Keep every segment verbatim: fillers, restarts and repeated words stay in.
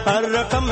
هر رقم.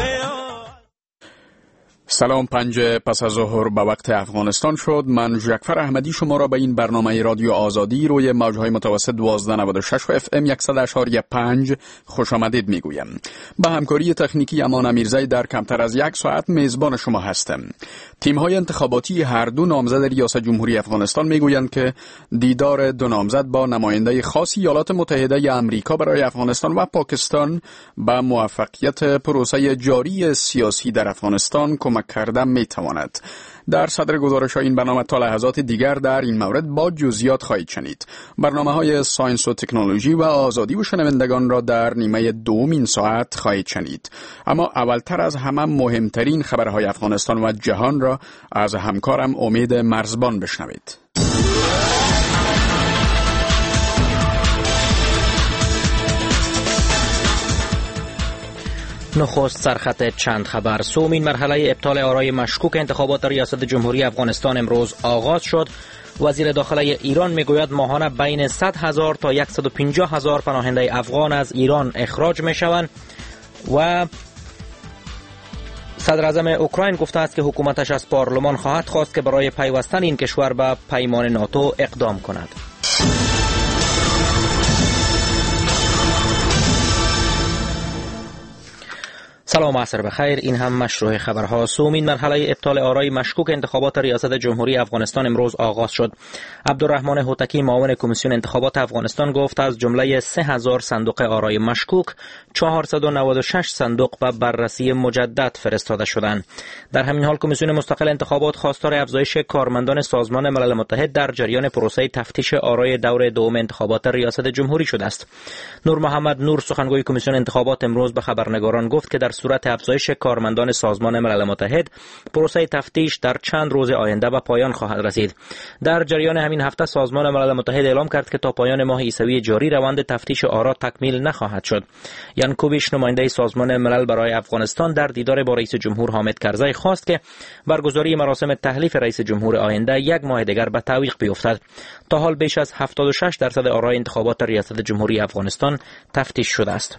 سلام، پنج پس از ظهر به وقت افغانستان شد. من جعفر احمدی شما را به این برنامه رادیو آزادی روی موجهای متوسط دوازده نود و شش و اف ام صد و اشاری پنج خوش آمدید میگویم. با همکاری تکنیکی امان امیرزی در کمتر از یک ساعت میزبان شما هستم. تیم‌های انتخاباتی هر دو نامزد ریاست جمهوری افغانستان میگویند که دیدار دو نامزد با نماینده خاص ایالات متحده آمریکا برای افغانستان و پاکستان به موفقیت پروسه جاری سیاسی در افغانستان کمک کرده میتواند. در صدر گزارش های این برنامه تا لحظات دیگر در این مورد با جزئیات خواهید شنید. برنامه های ساینس و تکنولوژی و آزادی و شنوندگان را در نیمه دوم این ساعت خواهید شنید. اما اولتر از همه مهمترین خبرهای افغانستان و جهان را از همکارم امید مرزبان بشنوید. نخست سرخط چند خبر. سومین مرحله ابطال آرای مشکوک انتخابات ریاست جمهوری افغانستان امروز آغاز شد. وزیر داخله ایران میگوید ماهانه بین صد هزار تا صد و پنجاه هزار پناهنده افغان از ایران اخراج میشوند و صدر اعظم اوکراین گفته است که حکومتش از پارلمان خواهد خواست که برای پیوستن این کشور به پیمان ناتو اقدام کند. سلام و عصر بخیر. این هم مشروع خبرها. سومین مرحله ابطال آرای مشکوک انتخابات ریاست جمهوری افغانستان امروز آغاز شد. عبدالرحمن هوتکی معاون کمیسیون انتخابات افغانستان گفت از جمله سه هزار صندوق آرای مشکوک چهارصد و نود و شش صندوق به بررسی مجدد فرستاده شدند. در همین حال کمیسیون مستقل انتخابات خواستار افزایش کارمندان سازمان ملل متحد در جریان پروسه تفتیش آرای دور دوم انتخابات ریاست جمهوری شده است. نور محمد نور سخنگوی کمیسیون انتخابات امروز به خبرنگاران گفت که در صورت افزایش کارمندان سازمان ملل متحد پروسه تفتیش در چند روز آینده به پایان خواهد رسید. در جریان همین هفته سازمان ملل متحد اعلام کرد که تا پایان ماه عیسوی جاری روند تفتیش آرا تکمیل نخواهد شد. یان کوبیش نماینده سازمان ملل برای افغانستان در دیدار با رئیس جمهور حامد کرزی خواست که برگزاری مراسم تحلیف رئیس جمهور آینده یک ماه دیگر به تعویق بیفتد. تا حال بیش از هفتاد و شش درصد آرای انتخابات ریاست جمهوری افغانستان تفتیش شده است.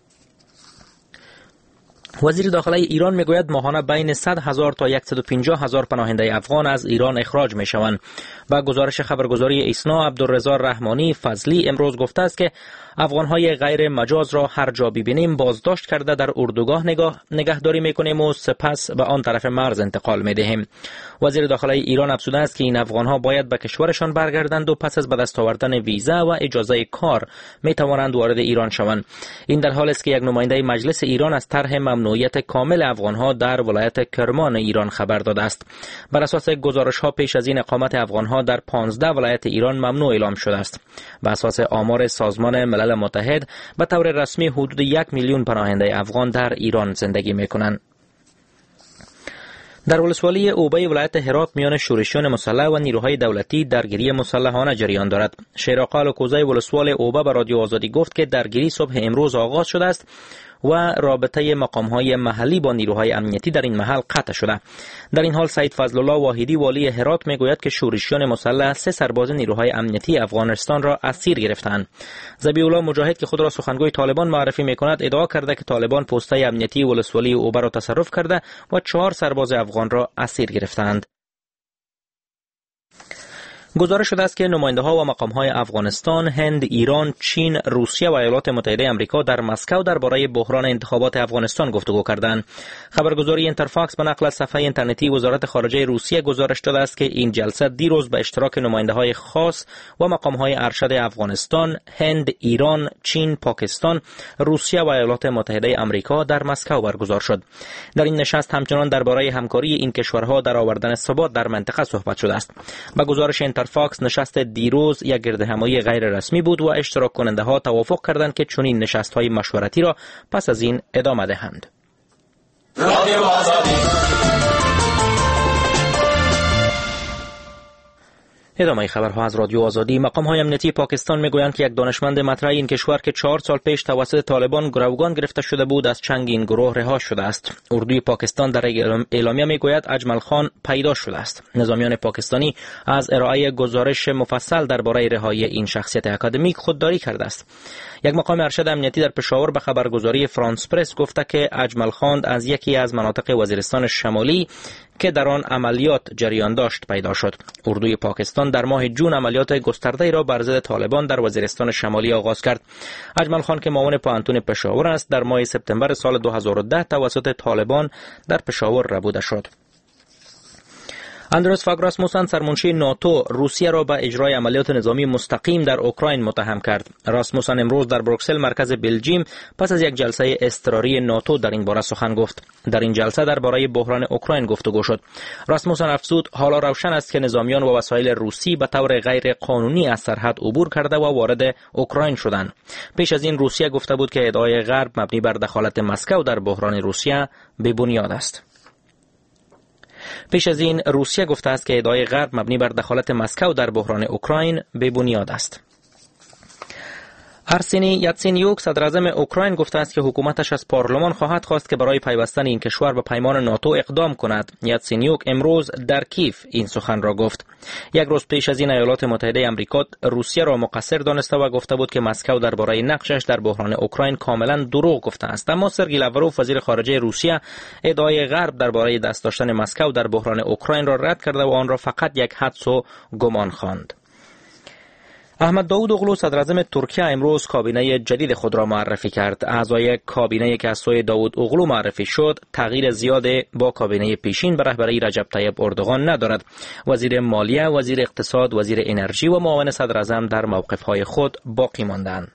وزیر داخله ایران میگوید ماهانه بین صد هزار تا صد و پنجاه هزار پناهنده افغان از ایران اخراج میشوند. با گزارش خبرگزاری ایسنا عبدالرضا رحمانی فضلی امروز گفته است که افغانهای غیر مجاز را هر جا ببینیم بازداشت کرده در اردوگاه نگاه نگهداری میکنیم و سپس به آن طرف مرز انتقال میدهیم. وزیر داخله ایران افزوده است که این افغانها باید به کشورشان برگردند و پس از به دست آوردن ویزا و اجازه کار میتوانند وارد ایران شوند. این در حالی است که یک نماینده مجلس ایران از طرح ممنوعیت کامل افغانها در ولایت کرمان ایران خبر داده است. بر اساس گزارش‌ها پیش از این اقامت افغانها در پانزده ولایت ایران ممنوع اعلام شده است. بر اساس آمار سازمان ملل متحد به طور رسمی حدود یک میلیون پناهنده افغان در ایران زندگی می‌کنند. در ولسوالی اوبه ولایت هرات میان شورشیان مسلح و نیروهای دولتی درگیری مسلحانه جریان دارد. شیراقال کوزه ولسوال اوبه به رادیو آزادی گفت که درگیری صبح امروز آغاز شده است و رابطه مقام‌های محلی با نیروهای امنیتی در این محل قطع شده. در این حال سید فضل الله واحدی والی هرات میگوید که شورشیان مسلح سه سرباز نیروهای امنیتی افغانستان را اسیر گرفتند. ذبیح الله مجاهد که خود را سخنگوی طالبان معرفی میکند ادعا کرده که طالبان پسته امنیتی ولسوالی اوبه را تصرف کرده و چهار سرباز افغان را اسیر گرفتند. گزارش شده است که نماینده‌ها و مقام‌های افغانستان، هند، ایران، چین، روسیه و ایالات متحده آمریکا در مسکو درباره بحران انتخابات افغانستان گفتگو کردند. خبرگزاری اینترفاکس به نقل از صفحه اینترنتی وزارت خارجه روسیه گزارش داده است که این جلسه دیروز به اشتراک نماینده‌های خاص و مقام‌های ارشد افغانستان، هند، ایران، چین، پاکستان، روسیه و ایالات متحده آمریکا در مسکو برگزار شد. در این نشست همچنان درباره همکاری این کشورها در آوردن ثبات در منطقه صحبت شده است. به گزارش فاکس نشست دیروز یک گردهمایی غیر رسمی بود و اشتراک کننده ها توافق کردند که چنین نشست های مشورتی را پس از این ادامه دهند. ادامه خبرها از رادیو آزادی. مقام‌های امنیتی پاکستان میگویند که یک دانشمند مطرح این کشور که چهار سال پیش توسط طالبان گروگان گرفته شده بود از چنگ این گروه رها شده است. اردوی پاکستان در اعلامیه میگوید اجمل خان پیدا شده است. نظامیان پاکستانی از ارائه گزارش مفصل درباره رهایی این شخصیت اکادمیک خودداری کرده است. یک مقام ارشد امنیتی در پشاور به خبرگزاری فرانس پرس گفته که اجمل خان از یکی از مناطق وزیرستان شمالی که در آن عملیات جریان داشت پیدا شد. اردوی پاکستان در ماه جون عملیات گسترده را بر ضد طالبان در وزیرستان شمالی آغاز کرد. اجمل خان که معاون پانتون پشاور است در ماه سپتامبر سال دو هزار و ده توسط طالبان در پشاور ربوده شد. اندرس فاگ راسموسن سرمنشی ناتو روسیه را به اجرای عملیات نظامی مستقیم در اوکراین متهم کرد. راسموسن امروز در بروکسل مرکز بلژیم پس از یک جلسه اضطراری ناتو در این باره سخن گفت. در این جلسه درباره بحران اوکراین گفتگو شد. راسموسن افزود حالا روشن است که نظامیان و وسایل روسی به طور غیر قانونی از سرحد عبور کرده و وارد اوکراین شدند. پیش از این روسیه گفته بود که ادعای غرب مبنی بر دخالت مسکو در بحران روسیه بی بنیاد است. پیش از این روسیه گفته است که ادعای غرب مبنی بر دخالت مسکو در بحران اوکراین بی بنیاد است. ارسنی یاتسینیوک صدر اعظم اوکراین گفته است که حکومتش از پارلمان خواهد خواست که برای پیوستن این کشور به پیمان ناتو اقدام کند. یاتسینیوک امروز در کیف این سخن را گفت. یک روز پیش از این ایالات متحده آمریکا روسیه را مقصر دانسته و گفته بود که مسکو درباره نقشش در بحران اوکراین کاملا دروغ گفته است. اما سرگئی لاوروف وزیر خارجه روسیه ادعای غرب درباره دست داشتن مسکو در بحران اوکراین را رد کرده و آن را فقط یک حدس و گمان خواند. احمد داود اوغلو صدر اعظم ترکیه امروز کابینه جدید خود را معرفی کرد. اعضای کابینه که از سوی داود اوغلو معرفی شد تغییر زیاد با کابینه پیشین به رهبری رجب طیب اردوغان ندارد. وزیر مالیه، وزیر اقتصاد، وزیر انرژی و معاون صدر اعظم در موقف‌های خود باقی ماندند.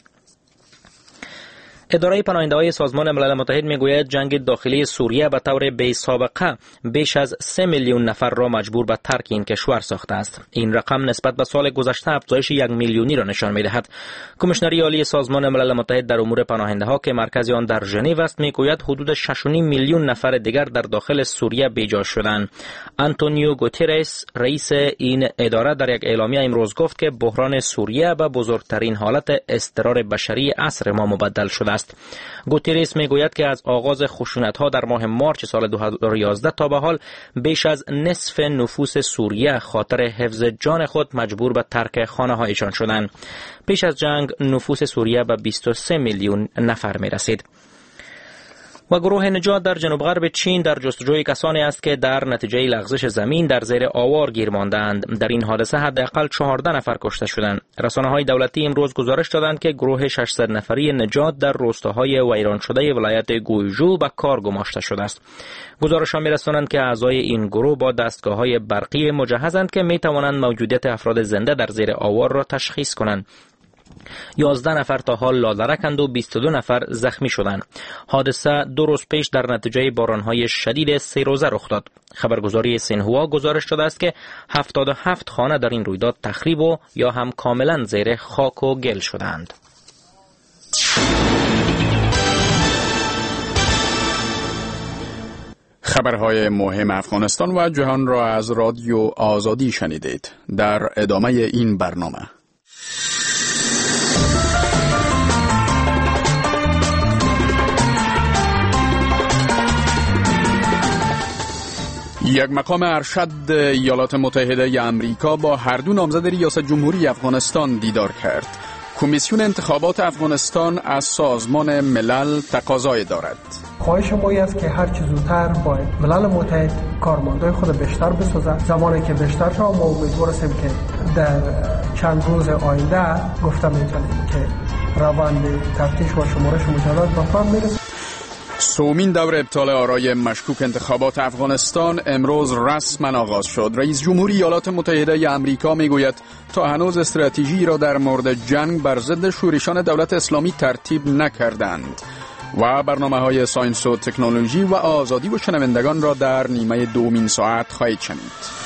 اداره پناهنده‌های سازمان ملل متحد میگوید جنگ داخلی سوریه به طور بی سابقه بیش از سه میلیون نفر را مجبور به ترک این کشور ساخته است. این رقم نسبت به سال گذشته افزایش یک میلیونی را نشان می‌دهد. کمیشنری عالی سازمان ملل متحد در امور پناهنده‌ها که مرکز آن در ژنو است میگوید حدود شش و نیم میلیون نفر دیگر در داخل سوریه بیجا شدند. آنتونیو گوترس رئیس این اداره در یک اعلامیه امروز گفت که بحران سوریه به بزرگترین حالت اضطرار بشری عصر ما مبدل شده است. گوترس میگوید که از آغاز خشونت‌ها در ماه مارچ سال دو هزار و یازده تا به حال بیش از نصف نفوس سوریه خاطر حفظ جان خود مجبور به ترک خانه‌هایشان شدند. پیش از جنگ نفوس سوریه به بیست و سه میلیون نفر می‌رسید. و گروه نجات در جنوب غرب چین در جستجوی کسانی است که در نتیجه لغزش زمین در زیر آوار گیر ماندند. در این حادثه حداقل چهارده نفر کشته شدند. رسانه‌های دولتی امروز گزارش دادند که گروه ششصد نفری نجات در روستاهای ویران شده ولایت گویژو به کار گماشته شده است. گزارش‌ها می‌رسانند که اعضای این گروه با دستگاه‌های برقی مجهزند که می‌توانند موجودیت افراد زنده در زیر آوار را تشخیص کنند. یازده نفر تا حال لاذرکند و بیست و دو نفر زخمی شدند. حادثه دو روز پیش در نتیجه بارانهای شدید سه روزه رخ داد. خبرگزاری سینهوا گزارش داده است که هفتاد و هفت خانه در این رویداد تخریب و یا هم کاملا زیر خاک و گل شدند. خبرهای مهم افغانستان و جهان را از رادیو آزادی شنیدید. در ادامه این برنامه یک مقام ارشد ایالات متحده آمریکا با هر دو نامزد ریاست جمهوری افغانستان دیدار کرد. کمیسیون انتخابات افغانستان از سازمان ملل تقاضای دارد. خواهش ما است که هر چه زودتر باید ملل متحد کارمندای خود بیشتر بسازد. زمانی که بیشتر شد ما امیدوار هستیم که در چند روز آینده گفتم میتونیم که روند تفتیش و شمارش مجدد به پا میرسه. سومین دور ابطال آرای مشکوک انتخابات افغانستان امروز رسما آغاز شد. رئیس جمهوری ایالات متحده آمریکا میگوید تا هنوز استراتژی را در مورد جنگ بر ضد شورشان دولت اسلامی ترتیب نکردند. و برنامه‌های ساینس و تکنولوژی و آزادی و شنوندگان را در نیمه دومین ساعت خواهید شنید.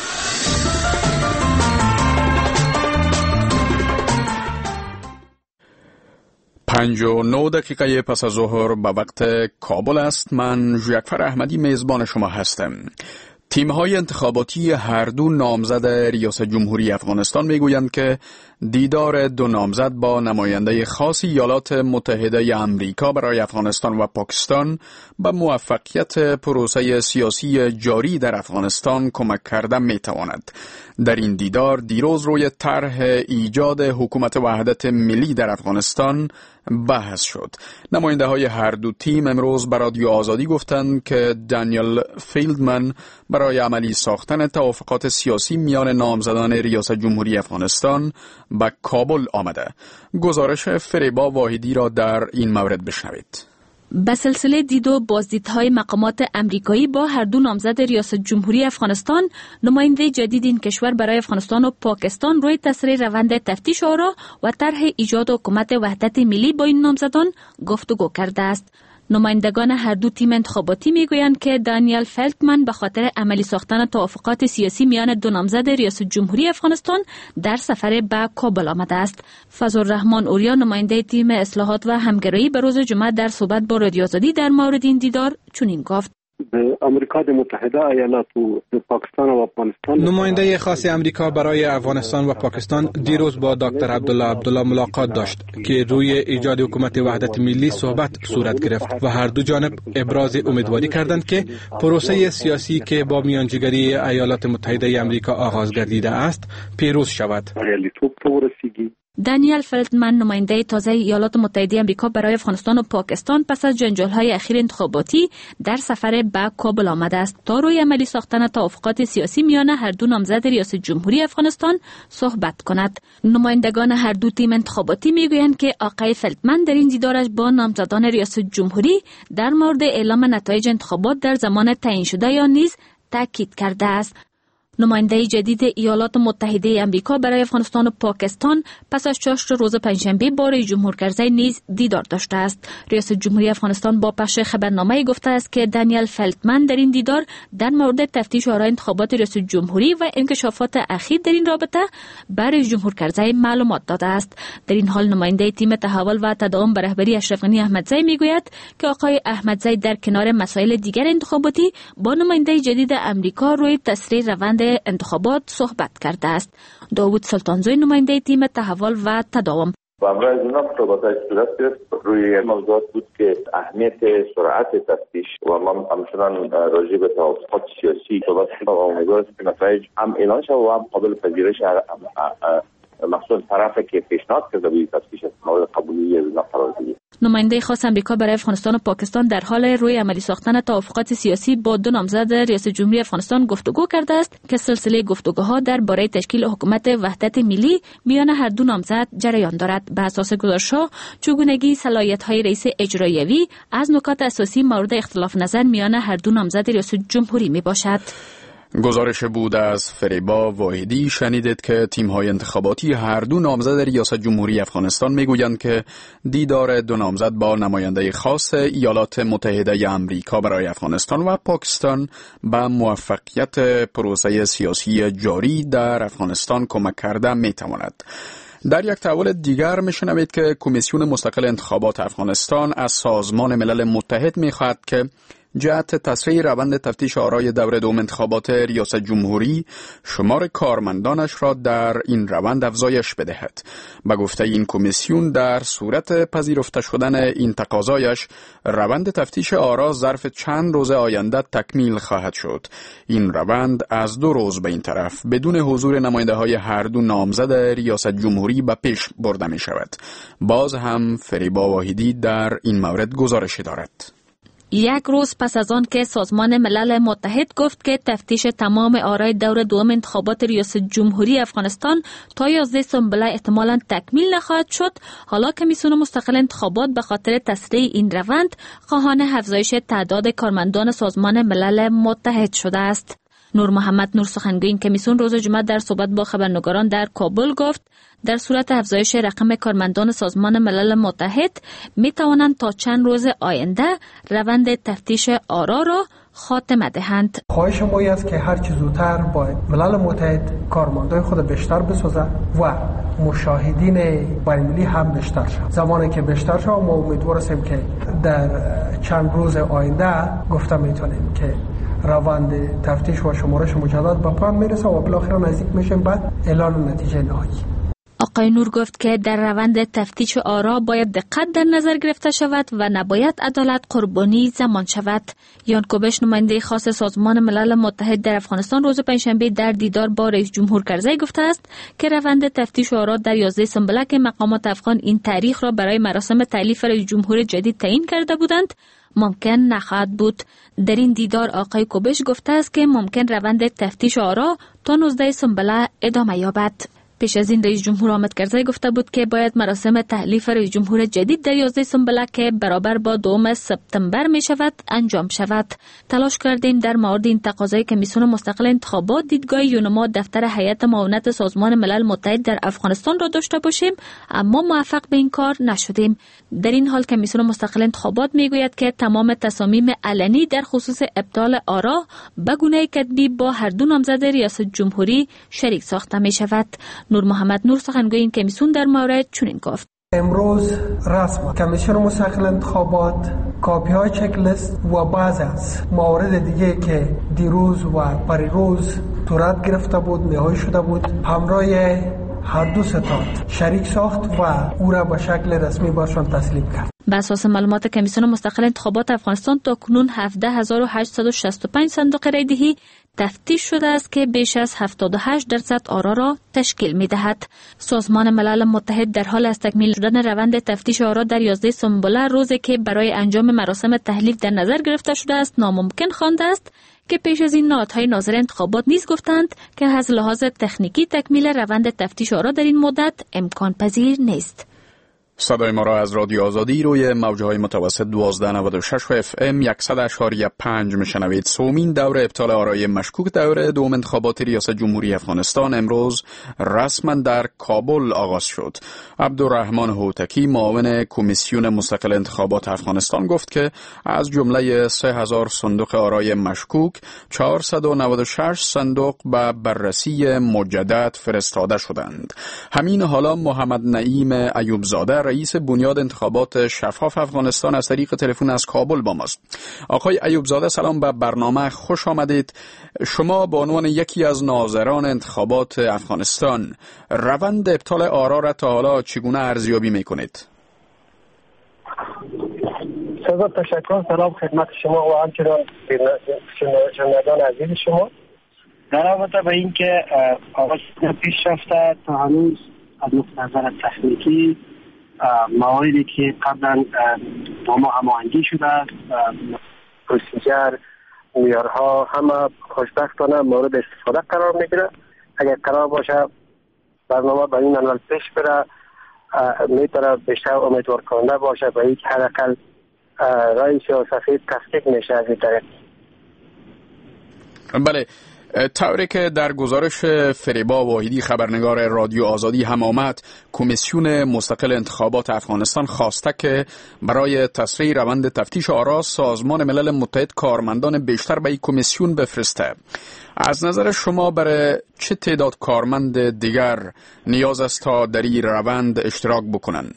پنج و نه دقیقه پس از ظهر به وقت کابل است. من ژکفر احمدی میزبان شما هستم. تیم‌های انتخاباتی هر دو نامزد ریاست جمهوری افغانستان میگویند که دیدار دو نامزد با نماینده خاص ایالات متحده آمریکا برای افغانستان و پاکستان به موفقیت پروسه سیاسی جاری در افغانستان کمک کرده میتواند. در این دیدار دیروز روی طرح ایجاد حکومت وحدت ملی در افغانستان بحث شد. نماینده های هر دو تیم امروز به رادیو آزادی گفتند که دانیل فیلدمن برای عملی ساختن توافقات سیاسی میان نامزدان ریاست جمهوری افغانستان به کابل آمده. گزارش فریبا واحدی را در این مورد بشنوید. به سلسله دید و بازدیدهای مقامات امریکایی با هر دو نامزد ریاست جمهوری افغانستان، نماینده جدید این کشور برای افغانستان و پاکستان روی تسریع روند تفتیش آرا و طرح ایجاد حکومت وحدت ملی با این نامزدان گفتگو کرده است. نمایندگان هر دو تیم انتخاباتی میگویند که دانیل فلتمن به خاطر عملی ساختن توافقات سیاسی میان دو نامزد ریاست جمهوری افغانستان در سفر به کابل آمده است. فضلالرحمن اوریا نماینده تیم اصلاحات و همگرایی به روز جمعه در صحبت با رادیو آزادی در مورد این دیدار چنین گفت: امریکا متحده ایالات و پاکستان و افغانستان، نماینده خاص امریکا برای افغانستان و پاکستان دیروز با دکتر عبدالله عبدالله ملاقات داشت که روی ایجاد حکومت وحدت ملی صحبت صورت گرفت و هر دو جانب ابراز امیدواری کردند که پروسه سیاسی که با میانجیگری ایالات متحده امریکا آغاز گردیده است پیروز شود. دانیل فلتمن نماینده تازه ایالات متحده آمریکا برای افغانستان و پاکستان پس از جنجال‌های اخیر انتخاباتی در سفر به کابل آمده است تا روی عملی ساختن توافقات سیاسی میان هر دو نامزد ریاست جمهوری افغانستان صحبت کند. نمایندگان هر دو تیم انتخاباتی میگویند که آقای فلتمن در این دیدارش با نامزدان ریاست جمهوری در مورد اعلام نتایج انتخابات در زمان تعیین شده یا نیز تاکید کرده است. نماینده جدید ایالات متحده آمریکا برای افغانستان و پاکستان پس از چاشت روز پنجشنبه با رئیس جمهور کرزی نیز دیدار داشته است. رئیس جمهوری افغانستان با پخش خبرنامه گفته است که دانیل فلتمن در این دیدار در مورد تفتیش آرای انتخابات رئیس جمهوری و انکشافات اخیر در این رابطه به رئیس جمهور کرزی معلومات داده است. در این حال نماینده تیم تحول و تداوم به رهبری اشرف غنی احمدزی میگوید که آقای احمدزی در کنار مسائل دیگر انتخاباتی با نماینده جدید آمریکا روی تسریع روند انتخابات صحبت کرده است. داوود سلطانزوی نماینده تیم تحول و تداوم: و امروز اینا صحبت‌های صورت گرفت روی موضوعات بود که اهمیت سرعت تفتیش و ما همچنان راجع به توافقات سیاسی صحبت کردیم و امیدواریم که نتایج هم اعلان شود و هم قابل پذیرش مخصوص طرفی که پیشنهاد کرده بود تفتیش مورد قبولیت قرار گرفت. نماینده خاص آمریکا برای افغانستان و پاکستان در حال روی عملی ساختن توافقات سیاسی با دو نامزد ریاست جمهوری افغانستان گفتگو کرده است که سلسله گفتگوها درباره تشکیل حکومت وحدت ملی میان هر دو نامزد جریان دارد. به اساس گزارش‌ها چگونگی صلاحیت‌های رئیس اجراییوی از نکات اساسی مورد اختلاف نظر میان هر دو نامزد ریاست جمهوری میباشد. گزارش بود از فریبا واحدی. شنیدید که تیم‌های انتخاباتی هر دو نامزد ریاست جمهوری افغانستان میگویند که دیدار دو نامزد با نماینده خاص ایالات متحده آمریکا برای افغانستان و پاکستان به موفقیت پروسه سیاسی جاری در افغانستان کمک کرده میتواند. در یک تحول دیگر میشنوید که کمیسیون مستقل انتخابات افغانستان از سازمان ملل متحد میخواهد که جهت تسریع روند تفتیش آرای دور دوم انتخابات ریاست جمهوری شمار کارمندانش را در این روند افزایش بدهد. به گفته این کمیسیون در صورت پذیرفته شدن این تقاضایش روند تفتیش آرا ظرف چند روز آینده تکمیل خواهد شد. این روند از دو روز به این طرف بدون حضور نماینده های هر دو نامزد ریاست جمهوری به پیش برده می شود. باز هم فریبا واحدی در این مورد گزارشی دارد. یک روز پس از آن که سازمان ملل متحد گفت که تفتیش تمام آرای دور دوم انتخابات ریاست جمهوری افغانستان تا یازده سنبله احتمالاً تکمیل نخواهد شد، حالا کمیسیون مستقل انتخابات به خاطر تسریع این روند خواهان افزایش تعداد کارمندان سازمان ملل متحد شده است. نور محمد نور سخنگوی این کمیسیون روز جمعه در صحبت با خبرنگاران در کابل گفت در صورت افزایش رقم کارمندان سازمان ملل متحد می توانند تا چند روز آینده روند تفتیش آرا را خاتمه دهند. خواهش ما است که هر چه زودتر باید ملل متحد کارمندان خود بیشتر بسازه و مشاهدین بین‌المللی هم بیشتر شد. زمانی که بیشتر شد ما امیدوار هستیم که در چند روز آینده گفته میتونیم که روند تفتیش و شمارش مجدد به پایان میرسه و بالاخره نزدیک میشیم بعد اعلان نتیجه نهایی. آقای نور گفت که در روند تفتیش آرا باید دقت در نظر گرفته شود و نباید عدالت قربانی زمان شود. یان کوبش نماینده خاص سازمان ملل متحد در افغانستان روز پنجشنبه در دیدار با رئیس جمهور کرزی گفته است که روند تفتیش آرا در یازده سنبله که مقامات افغان این تاریخ را برای مراسم تألیف رئیس جمهور جدید تعیین کرده بودند ممکن نخواهد بود. در این دیدار آقای کوبش گفته است که ممکن روند تفتیش آرا تا نوزده سنبله ادامه یابد. پیش از این رئیس جمهور حامد کرزی گفته بود که باید مراسم تحلیف رئیس جمهور جدید در یازده سنبله که برابر با دوم سپتامبر می شود انجام شود. تلاش کردیم در مورد این تقاضای کمیسیون مستقل انتخابات دیدگاه یونما دفتر هیئت معاونت سازمان ملل متحد در افغانستان را داشته باشیم اما موفق به این کار نشدیم. در این حال کمیسیون مستقل انتخابات می گوید که تمام تصامیم علنی در خصوص ابطال آرا به گونه کتبی با هر دو نامزد ریاست جمهوری شریک ساخته می شود. نور محمد نور سخنگوی این کمیسیون در مورد چنین گفت: امروز رسما کمیسیون مستقل انتخابات کاپی های چک لیست و بعض از موارد دیگه که دیروز و پریروز صورت گرفته بود نهایی شده بود همراه هر دو ستاد شریک ساخت و او را به شکل رسمی برشان تسلیم کرد. بر اساس معلومات کمیسیون مستقل انتخابات افغانستان تاکنون هفده هزار و هشتصد و شصت و پنج صندوق رای دهی تفتیش شده است که بیش از هفتاد و هشت درصد آرا را تشکیل می دهد. سازمان ملل متحد در حال از تکمیل شدن روند تفتیش آرا در یازده سنبله روزی که برای انجام مراسم تحلیف در نظر گرفته شده است ناممکن خوانده است که پیش از این نهادهای ناظر انتخابات نیز گفتند که از لحاظ تکنیکی تکمیل روند تفتیش آرا در این مدت امکان پذیر نیست. صدای ما را از رادیو آزادی روی موجهای متوسط دوازده نود و شش و اف ام صد اشاریه پنج میشنوید. سومین دور ابطال آرای مشکوک دور دوم انتخابات ریاست جمهوری افغانستان امروز رسما در کابل آغاز شد. عبدالرحمن هوتکی معاون کمیسیون مستقل انتخابات افغانستان گفت که از جمله سه هزار صندوق آرای مشکوک چهارصد و نود و شش صندوق به بررسی مجدد فرستاده شدند. همین حالا محمد نعیم ایوب زاده رئیس بنیاد انتخابات شفاف افغانستان از طریق تلفن از کابل با ماست. آقای ایوب زاده سلام، به برنامه خوش آمدید. شما به عنوان یکی از ناظران انتخابات افغانستان روند ابطال آرا را تا حالا چگونه ارزیابی میکنید؟ سزا تشکر. سلام خدمت شما و همچنان شنوندگان عزیز شما. در رابطه با اینکه آغاز پیش رفته تا هنوز از نقطه نظر تکنیکی مواردی که قبلا با ما هماهنگی شده پروسیجر معیارها همه خوشبختانه مورد استفاده قرار میگیره. اگر قرار باشه برنامه به این منوال پیش بره میتونه بیشتر امیدوار کننده باشه به اینکه حداقل رای سیاسی تفکیک میشه از این طریق. بله، طوری که در گزارش فریبا واحدی خبرنگار رادیو آزادی هم آمد، کمیسیون مستقل انتخابات افغانستان خواسته که برای تسریع روند تفتیش آرا سازمان ملل متحد کارمندان بیشتر به این کمیسیون بفرسته. از نظر شما برای چه تعداد کارمند دیگر نیاز است تا در این روند اشتراک بکنن؟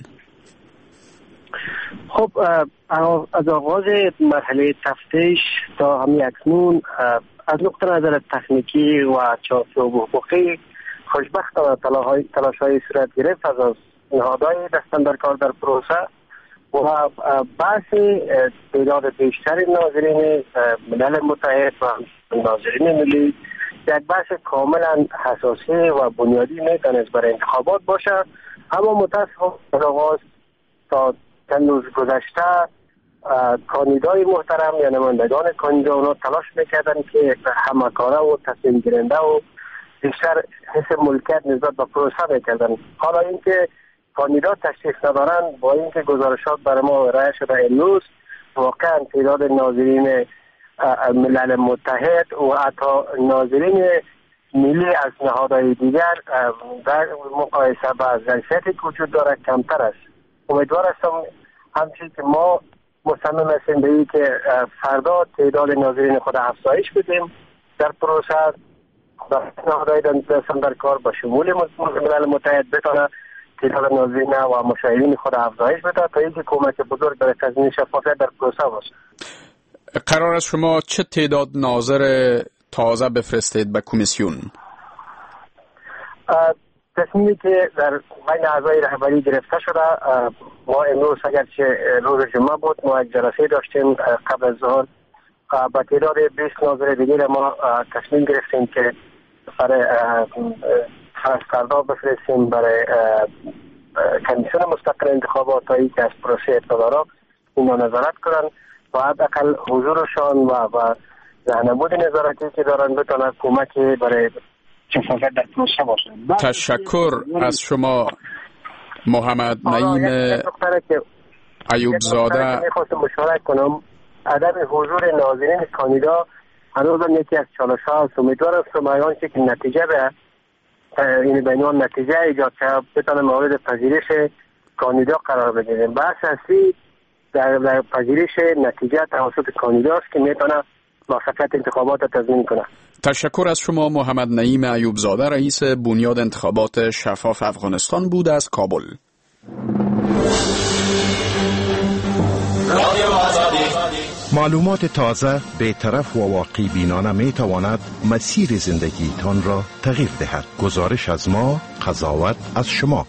خب از آغاز مرحله تفتیش تا همین اکنون از نقطه نظر تکنیکی و چارچوب حقوقی خوشبختانه تلاش‌های صورت گرفت از نهادهای دستن در کار در پروسه و بحث تعداد بیشتر ناظرین ملل متحد و ناظرین ملی یک بحث کاملا حساسی و بنیادی میتونست برای انتخابات باشه. اما متاسفانه از آغاز تا چند روز گذشته کاندیدای محترم یا نمایندگان کاندیدا اونا تلاش میکردن که همکاره و تصمیم گیرنده و بیشتر حس ملکیت نسبت به پروسه میکردن. حالا اینکه کاندیدا تشریف ندارن با اینکه گزارشات برای ما ارائه شده امروز واقعا تعداد ناظرین ملل متحد و حتی ناظرین ملی از نهادهای دیگر در مقایسه با ظرفیتی که وجود داره کمتر است. امیدوار هستم همچنین که ما مصمم هستیم به این که فردا تعداد ناظرین خود افزایش بدیم در پروسه و نهادهای دستن در کار با شمول ملل متحد بتونه تعداد ناظرین و مشاهدین خود افزایش بده تا اینکه کمک بزرگ برای تضمین شفافیت در پروسه باشه. قرار است شما چه تعداد ناظر تازه بفرستید به کمیسیون؟ تصمیمی که در بین اعضای رهبری گرفته شده، ما امروز اگرچه روز جمعه بود ما یک جلسه داشتیم قبل از ظهر، با تعداد بیست ناظر دیگر ما تصمیم گرفتیم که برای فردا بفرستیم برای کمیسیون مستقل انتخابات هایی که از پروسه اقتدارا اینا نظارت کنن و حداقل حضورشان و و راهنمود نظارتی که دارن بتونن کمکی برای شفافیت در پروسه باشن. تشکر از شما محمد نعیم ایوب زاده. میخواستم مشارکت کنم عدم حضور ناظرین کاندیدا هنوز هم یکی از چالش ها است. امیدوارم سمایان که نتیجه به این بینان نتیجه ایجاد شد بتانه مورد پذیرش کاندیدا قرار بگیریم. بحث اصلی در, در پذیرش نتیجه توسط کاندیداست که میتونه موفقیت انتخابات تضمین کنه. تشکر از شما محمد نعیم ایوب زاده، رئیس بنیاد انتخابات شفاف افغانستان بود از کابل. معلومات تازه، بی‌طرف و واقع بینانه می تواند مسیر زندگی تان را تغییر دهد. گزارش از ما، قضاوت از شما.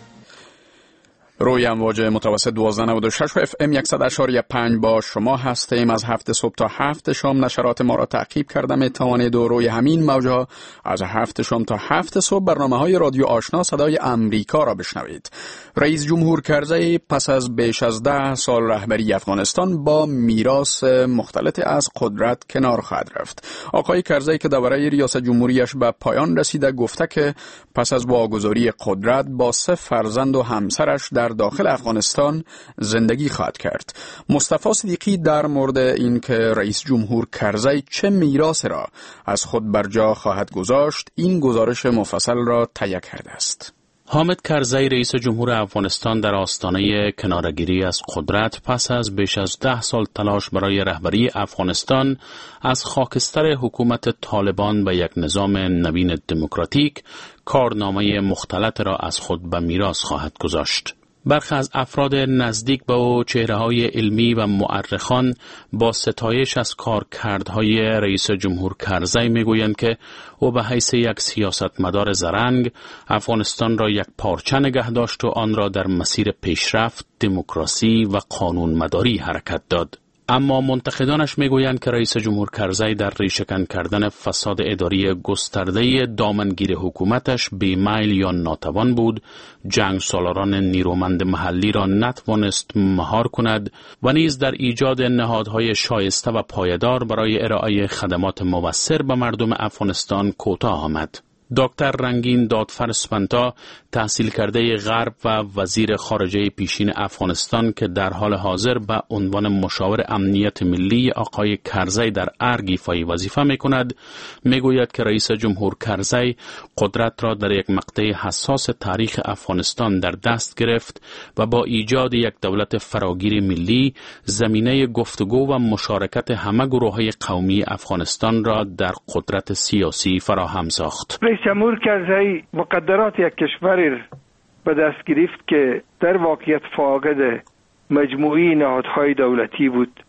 روی امواج متوسط دوازده نود و شش و اف ام صد اشاری پنج با شما هستیم. از هفت صبح تا هفت شام نشرات ما را تعقیب کرده می توانید و روی همین موجها از هفت شام تا هفت صبح برنامه های رادیو آشنا صدای امریکا را بشنوید. رئیس جمهور کرزی پس از بیش از ده سال رهبری افغانستان با میراث مختلط از قدرت کنار خواهد رفت. آقای کرزی که دوره ریاست جمهوریش به پایان رسیده گفته که پس از واگذاری قدرت با سه فرزند و همسرش در داخل افغانستان زندگی خواهد کرد. مصطفی صدیقی در مورد این که رئیس جمهور کرزی چه میراث را از خود بر جا خواهد گذاشت این گزارش مفصل را تهیه کرده است. حامد کرزی رئیس جمهور افغانستان در آستانه کناره‌گیری از قدرت پس از بیش از ده سال تلاش برای رهبری افغانستان از خاکستر حکومت طالبان به یک نظام نوین دموکراتیک کارنامه مختلط را از خود به میراث خواهد گذاشت. برخی از افراد نزدیک به او، چهره‌های علمی و مورخان با ستایش از کارکردهای رئیس جمهور کرزی میگویند که او به حیث یک سیاستمدار زرنگ افغانستان را یک پارچه نگه داشت و آن را در مسیر پیشرفت، دموکراسی و قانونمداری حرکت داد. اما منتقدانش میگویند که رئیس جمهور کرزی در ریشه‌کن کردن فساد اداری گسترده دامنگیر حکومتش بی‌میل یا ناتوان بود، جنگ سالاران نیرومند محلی را نتوانست مهار کند و نیز در ایجاد نهادهای شایسته و پایدار برای ارائه خدمات موثر به مردم افغانستان کوتاه آمد. دکتر رنگین دادفر اسپنتا، تحصیل کرده غرب و وزیر خارجه پیشین افغانستان که در حال حاضر به عنوان مشاور امنیت ملی آقای کرزی در ارگ ایفای وظیفه می کند، می گوید که رئیس جمهور کرزی قدرت را در یک مقطع حساس تاریخ افغانستان در دست گرفت و با ایجاد یک دولت فراگیر ملی زمینه گفتگو و مشارکت همه گروه‌های قومی افغانستان را در قدرت سیاسی فراهم ساخت. رئیس جمهور کرزی مقدرات یک کشور به دست گرفت که در واقعیت فاقد مجموعی نهادهای دولتی بود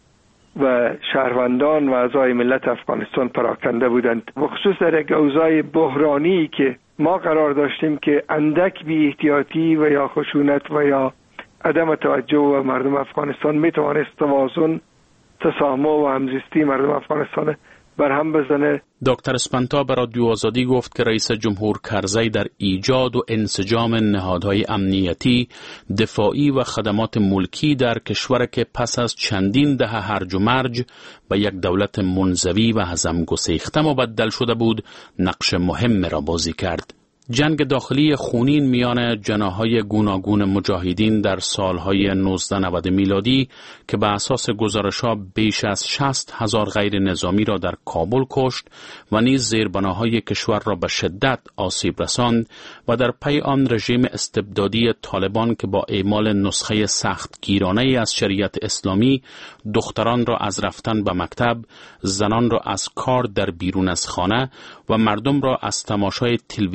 و شهروندان و اعضای ملت افغانستان پراکنده بودند. و خصوص در یک اوضاع بحرانی که ما قرار داشتیم که اندک بی احتیاطی و یا خشونت و یا عدم توجه و مردم افغانستان می توانست توازن، تسامح و همزیستی مردم افغانستان برهم بزنه. دکتر اسپنتا به رادیو آزادی گفت که رئیس جمهور کرزی در ایجاد و انسجام نهادهای امنیتی، دفاعی و خدمات ملکی در کشور که پس از چندین دهه هرج و مرج به یک دولت منزوی و هضم گسیخته مبدل شده بود، نقش مهم را بازی کرد. جنگ داخلی خونین میان جناح‌های گوناگون مجاهدین در سالهای نوزده نود میلادی که به اساس گزارش‌ها بیش از شصت هزار غیر نظامی را در کابل کشت و نیز زیربناهای کشور را به شدت آسیب رساند و در پی آن رژیم استبدادی طالبان که با اعمال نسخه سختگیرانه از شریعت اسلامی دختران را از رفتن به مکتب، زنان را از کار در بیرون از خانه و مردم را از تماشای تلویزیون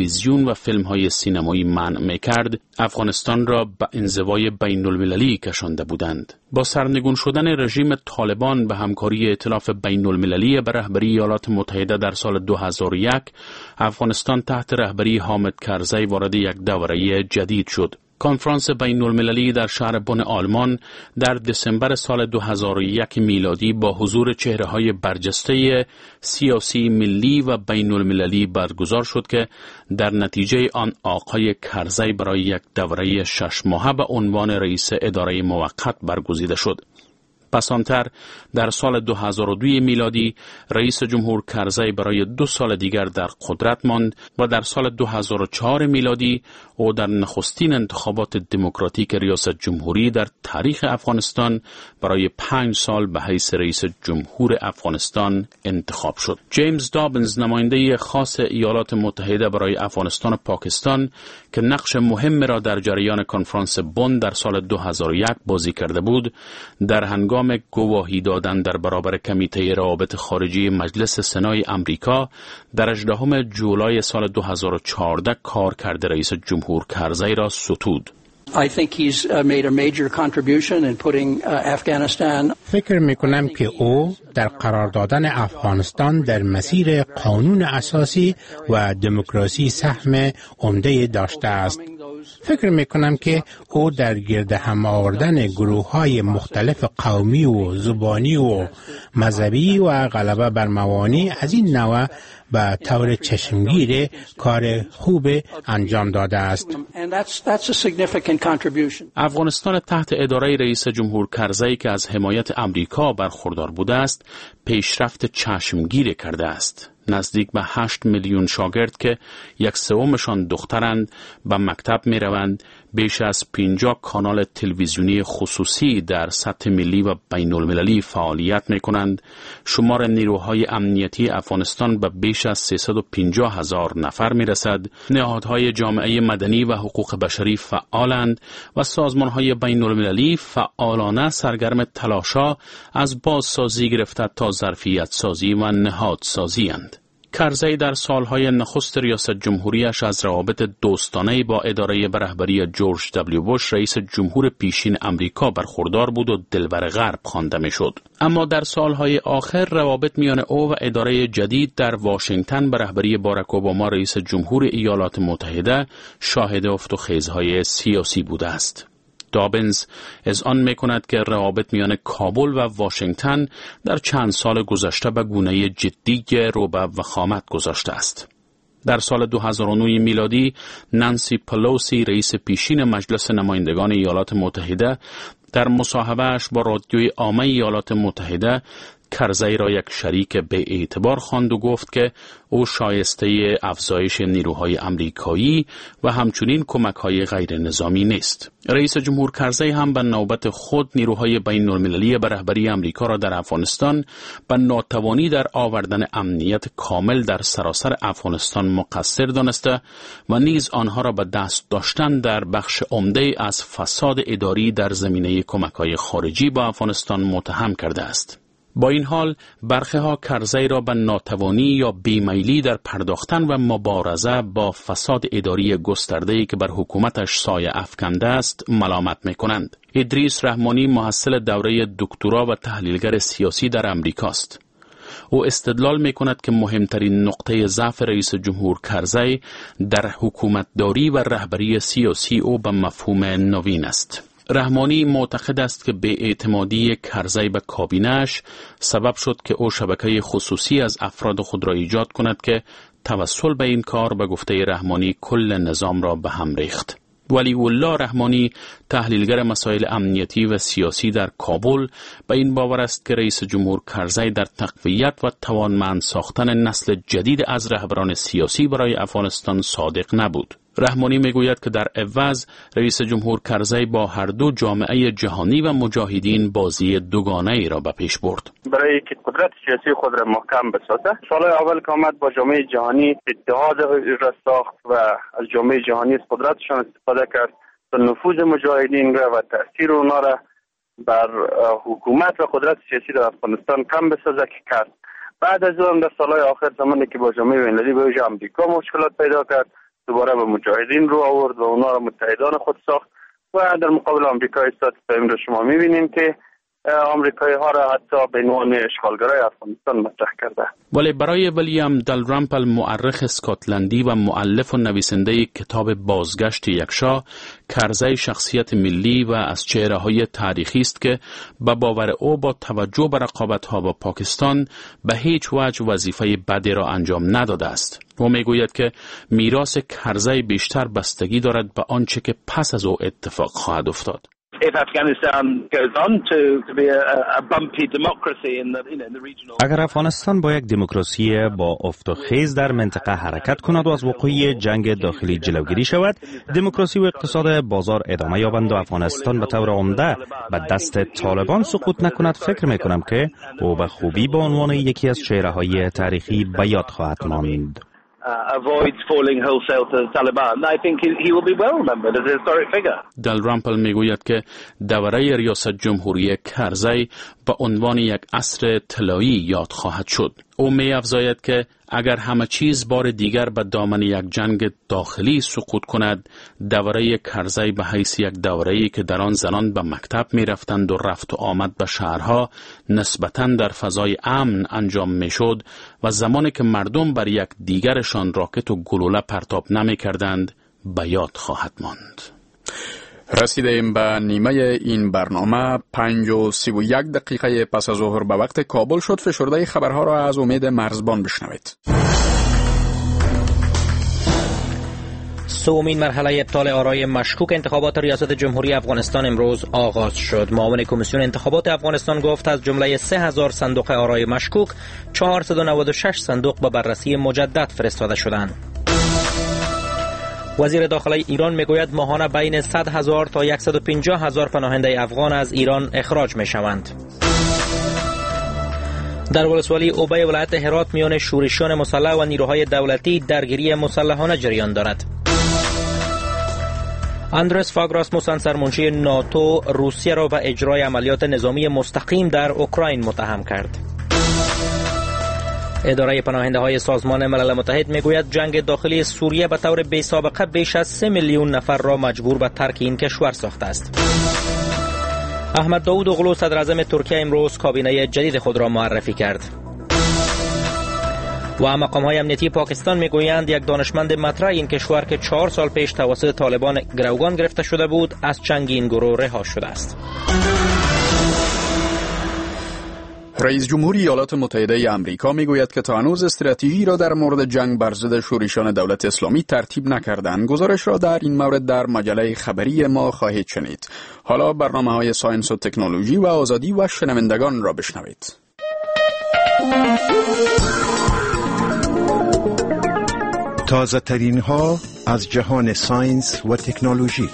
تلویزیون و فیلم‌های سینمایی منع می‌کرد، افغانستان را به انزوای بین‌المللی کشانده بودند. با سرنگون شدن رژیم طالبان به همکاری ائتلاف بین‌المللی به رهبری ایالات متحده در سال دو هزار و یک، افغانستان تحت رهبری حامد کرزی وارد یک دوره جدید شد. کنفرانس بین المللی در شهر بن آلمان در دسامبر سال دو هزار و یک میلادی با حضور چهره‌های برجسته سیاسی ملی و بین المللی برگزار شد که در نتیجه آن آقای کرزی برای یک دوره شش ماهه به عنوان رئیس اداره موقت برگزیده شد. پسانتر در سال دو هزار و دو میلادی رئیس جمهور کرزی برای دو سال دیگر در قدرت ماند و در سال دو هزار و چهار میلادی او در نخستین انتخابات دموکراتیک ریاست جمهوری در تاریخ افغانستان برای پنج سال به حیث رئیس جمهور افغانستان انتخاب شد. جیمز دابنز، نماینده خاص ایالات متحده برای افغانستان و پاکستان که نقش مهم را در جریان کنفرانس بن در سال دو هزار و یک بازی کرده بود، در هنگام گواهی دادن در برابر کمیته روابط خارجی مجلس سنای امریکا در هجدهم جولای سال دو هزار و چهارده کارکرد رئیس جمهور کرزی را ستود. I think he's uh, made a major contribution in putting uh, Afghanistan. فکر میکنم که او در قرار دادن افغانستان در مسیر قانون اساسی و دموکراسی سهم عمده داشته است. فکر میکنم که او در گرد هم آوردن گروه‌های مختلف قومی و زبانی و مذهبی و غلبه بر موانع از این نوع به طور چشمگیر کار خوب انجام داده است. افغانستان تحت اداره رئیس جمهور کرزی که از حمایت امریکا برخوردار بوده است، پیشرفت چشمگیر کرده است. نزدیک به هشت میلیون شاگرد که یک سومشان دخترند به مکتب می روند، بیش از پنجاه کانال تلویزیونی خصوصی در سطح ملی و بین المللی فعالیت می کنند. شمار نیروهای امنیتی افغانستان به بیش از سیصد و پنجاه هزار نفر می رسد. نهادهای جامعه مدنی و حقوق بشری فعالند و سازمانهای بین المللی فعالانه سرگرم تلاشا از بازسازی گرفته تا ظرفیت سازی و نهاد سازی اند. کرزی در سالهای نخست ریاست جمهوریش از روابط دوستانه با اداره به رهبری جورج دبلیو بوش رئیس جمهور پیشین امریکا برخوردار بود و دلبر غرب خوانده میشد. اما در سالهای آخر روابط میان او و اداره جدید در واشنگتن به رهبری باراک اوباما رئیس جمهور ایالات متحده شاهد افت و خیزهای سیاسی بوده است. دابنز اذعان می‌کند که روابط میان کابل و واشنگتن در چند سال گذشته به گونه جدی رو به وخامت گذاشته است. در سال دو هزار و نه میلادی نانسی پلوسی رئیس پیشین مجلس نمایندگان ایالات متحده در مصاحبه‌اش با رادیوی عامه ایالات متحده کرزی را یک شریک به اعتبار خواند و گفت که او شایسته افزایش نیروهای امریکایی و همچنین کمک‌های غیر نظامی نیست. رئیس جمهور کرزی هم به نوبت خود نیروهای بین المللی به رهبری امریکا را در افغانستان به ناتوانی در آوردن امنیت کامل در سراسر افغانستان مقصر دانسته و نیز آنها را به دست داشتن در بخش عمده از فساد اداری در زمینه کمک‌های خارجی با افغانستان متهم کرده است. با این حال برخی ها کرزی را به ناتوانی یا بیمیلی در پرداختن و مبارزه با فساد اداری گسترده‌ای که بر حکومتش سایه افکنده است ملامت می‌کنند. ادریس رحمانی محصل دوره دکترا و تحلیلگر سیاسی در امریکاست. او استدلال می‌کند که مهمترین نقطه ضعف رئیس جمهور کرزی در حکومتداری و رهبری سیاسی او به مفهوم نوین است. رحمانی معتقد است که بی‌اعتمادی کرزی به کابینه‌اش سبب شد که او شبکه خصوصی از افراد خود را ایجاد کند که توسل به این کار به گفته رحمانی کل نظام را به هم ریخت. ولی الله رحمانی، تحلیلگر مسائل امنیتی و سیاسی در کابل، به این باور است که رئیس جمهور کرزی در تقویت و توانمند ساختن نسل جدید از رهبران سیاسی برای افغانستان صادق نبود. رحمانی میگوید که در عوض رئیس جمهور کرزی با هر دو جامعه جهانی و مجاهدین بازی دوگانه ای را به پیش برد. برای که قدرت سیاسی خود را محکم بسازه، سال اول که آمد با جامعه جهانی اتحاد را ساخت و از جامعه جهانی از قدرتشان استفاده کرد تا نفوذ مجاهدین را و تأثیر اونا را بر حکومت و قدرت سیاسی در افغانستان کم بسازه که کرد. بعد از اون در سالهای آخر زمانی که با جامعه بین‌المللی به ویژه آمریکا مشکلات پیدا کرد، دوباره به مجاهدین رو آورد و اونا رو متحدان خود ساخت و در مقابل آمریکای استاتیک رو شما می‌بینیم که آمریکایی ها را حتی به عنوان اشغالگرای افغانستان مطرح کرده. ولی برای ویلیام دالرامپل، مورخ اسکاتلندی و مؤلف و نویسنده کتاب بازگشت یکشا، کرزی شخصیت ملی و از چهره‌های تاریخی است که به باور او با توجه به رقابت‌ها با پاکستان به هیچ وجه وظیفه بدی را انجام نداده است. او میگوید که میراث کرزی بیشتر بستگی دارد به آنچه که پس از او اتفاق خواهد افتاد. اگر افغانستان با یک دموکراسی با افت و خیز در منطقه حرکت کند و از وقوع جنگ داخلی جلوگیری شود، دموکراسی و اقتصاد بازار ادامه یابند و افغانستان به طور عمده به دست طالبان سقوط نکند، فکر میکنم که او به خوبی به عنوان یکی از چهره‌های تاریخی به یاد خواهد ماند. avoids falling wholesale to the Taliban, I think he will be well remembered as a historic figure. دالرامپل میگوید که دوره ریاست جمهوری کرزی به عنوان یک عصر طلایی یاد خواهد شد. او می افزاید که اگر همه چیز بار دیگر به دامن یک جنگ داخلی سقوط کند، دوره کرزی به حیث یک دوره‌ای که در آن زنان به مکتب می رفتند و رفت و آمد به شهرها نسبتاً در فضای امن انجام می شد و زمانی که مردم بر یک دیگرشان راکت و گلوله پرتاب نمی کردند به یاد خواهد ماند. رسیدیم به نیمه این برنامه. پنج و سی و یک دقیقه پس از ظهر به وقت کابل شد. فشرده خبرها را از امید مرزبان بشنوید. سومین مرحله ابطال آرای مشکوک انتخابات ریاست جمهوری افغانستان امروز آغاز شد. معاون کمیسیون انتخابات افغانستان گفت از جمله سه هزار صندوق آرای مشکوک، چهارصد و نود و شش صندوق به بررسی مجدد فرستاده شدند. وزیر داخلی ایران میگوید ماهانه بین صد هزار تا صد و پنجاه هزار پناهنده افغان از ایران اخراج می شوند. در ولسوالی اوبه ولایت هرات میان شورشیان مسلح و نیروهای دولتی درگیری مسلحانه جریان دارد. اندرس فاگ راسموسن، سرمنشی ناتو، روسیه را به اجرای عملیات نظامی مستقیم در اوکراین متهم کرد. اداره پناهنده های سازمان ملل متحد میگوید جنگ داخلی سوریه به طور بی سابقه بیش از سه میلیون نفر را مجبور به ترک این کشور ساخته است. احمد داود اغلو، صدر اعظم ترکیه، امروز کابینه جدید خود را معرفی کرد. و مقام های امنیتی پاکستان میگویند یک دانشمند مطرح این کشور که چهار سال پیش توسط طالبان گروگان گرفته شده بود از چنگ این گروه رها شده است. رئیس جمهوری ایالات متحده آمریکا میگوید که تا هنوز استراتژی را در مورد جنگ بر ضد شورشیان دولت اسلامی ترتیب نکردند. گزارش را در این مورد در مجله خبری ما خواهید شنید. حالا برنامه‌های ساینس و تکنولوژی و آزادی و شنوندگان را بشنوید. تازه ترین ها از جهان ساینس و تکنولوژی.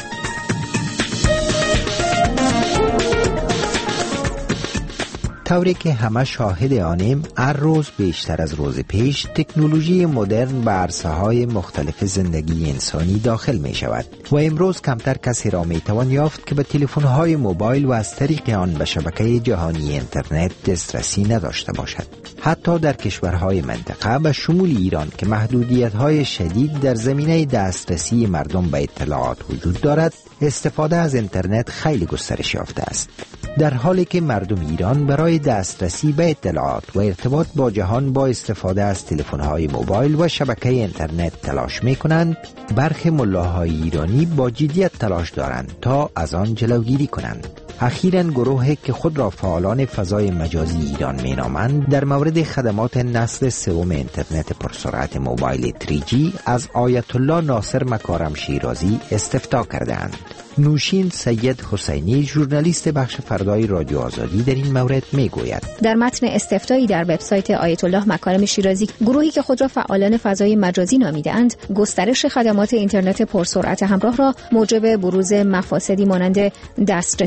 طوری که همه شاهد آنیم، هر روز بیشتر از روز پیش تکنولوژی مدرن به عرصه‌های مختلف زندگی انسانی داخل می شود و امروز کمتر کسی را می توان یافت که به تلفن‌های موبایل و از طریق آن به شبکه جهانی اینترنت دسترسی نداشته باشد. حتی در کشورهای منطقه به شمول ایران که محدودیت‌های شدید در زمینه دسترسی مردم به اطلاعات وجود دارد، استفاده از اینترنت خیلی گسترش یافته است. در حالی که مردم ایران برای دسترسی به اطلاعات و ارتباط با جهان با استفاده از تلفن‌های موبایل و شبکه اینترنت تلاش می‌کنند، برخی ملاهای ایرانی با جدیت تلاش دارند تا از آن جلوگیری کنند. اخیراً گروهی که خود را فعالان فضای مجازی ایران مینامند در مورد خدمات نسل سوم اینترنت پرسرعت موبایل تری جی از آیت الله ناصر مکارم شیرازی استفتا کردند. نوشین سید حسینی، ژورنالیست بخش فردای رادیو آزادی، در این مورد میگوید: در متن استفتایی در وبسایت آیت الله مکارم شیرازی، گروهی که خود را فعالان فضای مجازی نامیده‌اند، گسترش خدمات اینترنت پرسرعت همراه را موجب بروز مفاسدی مانند دسترسی آسان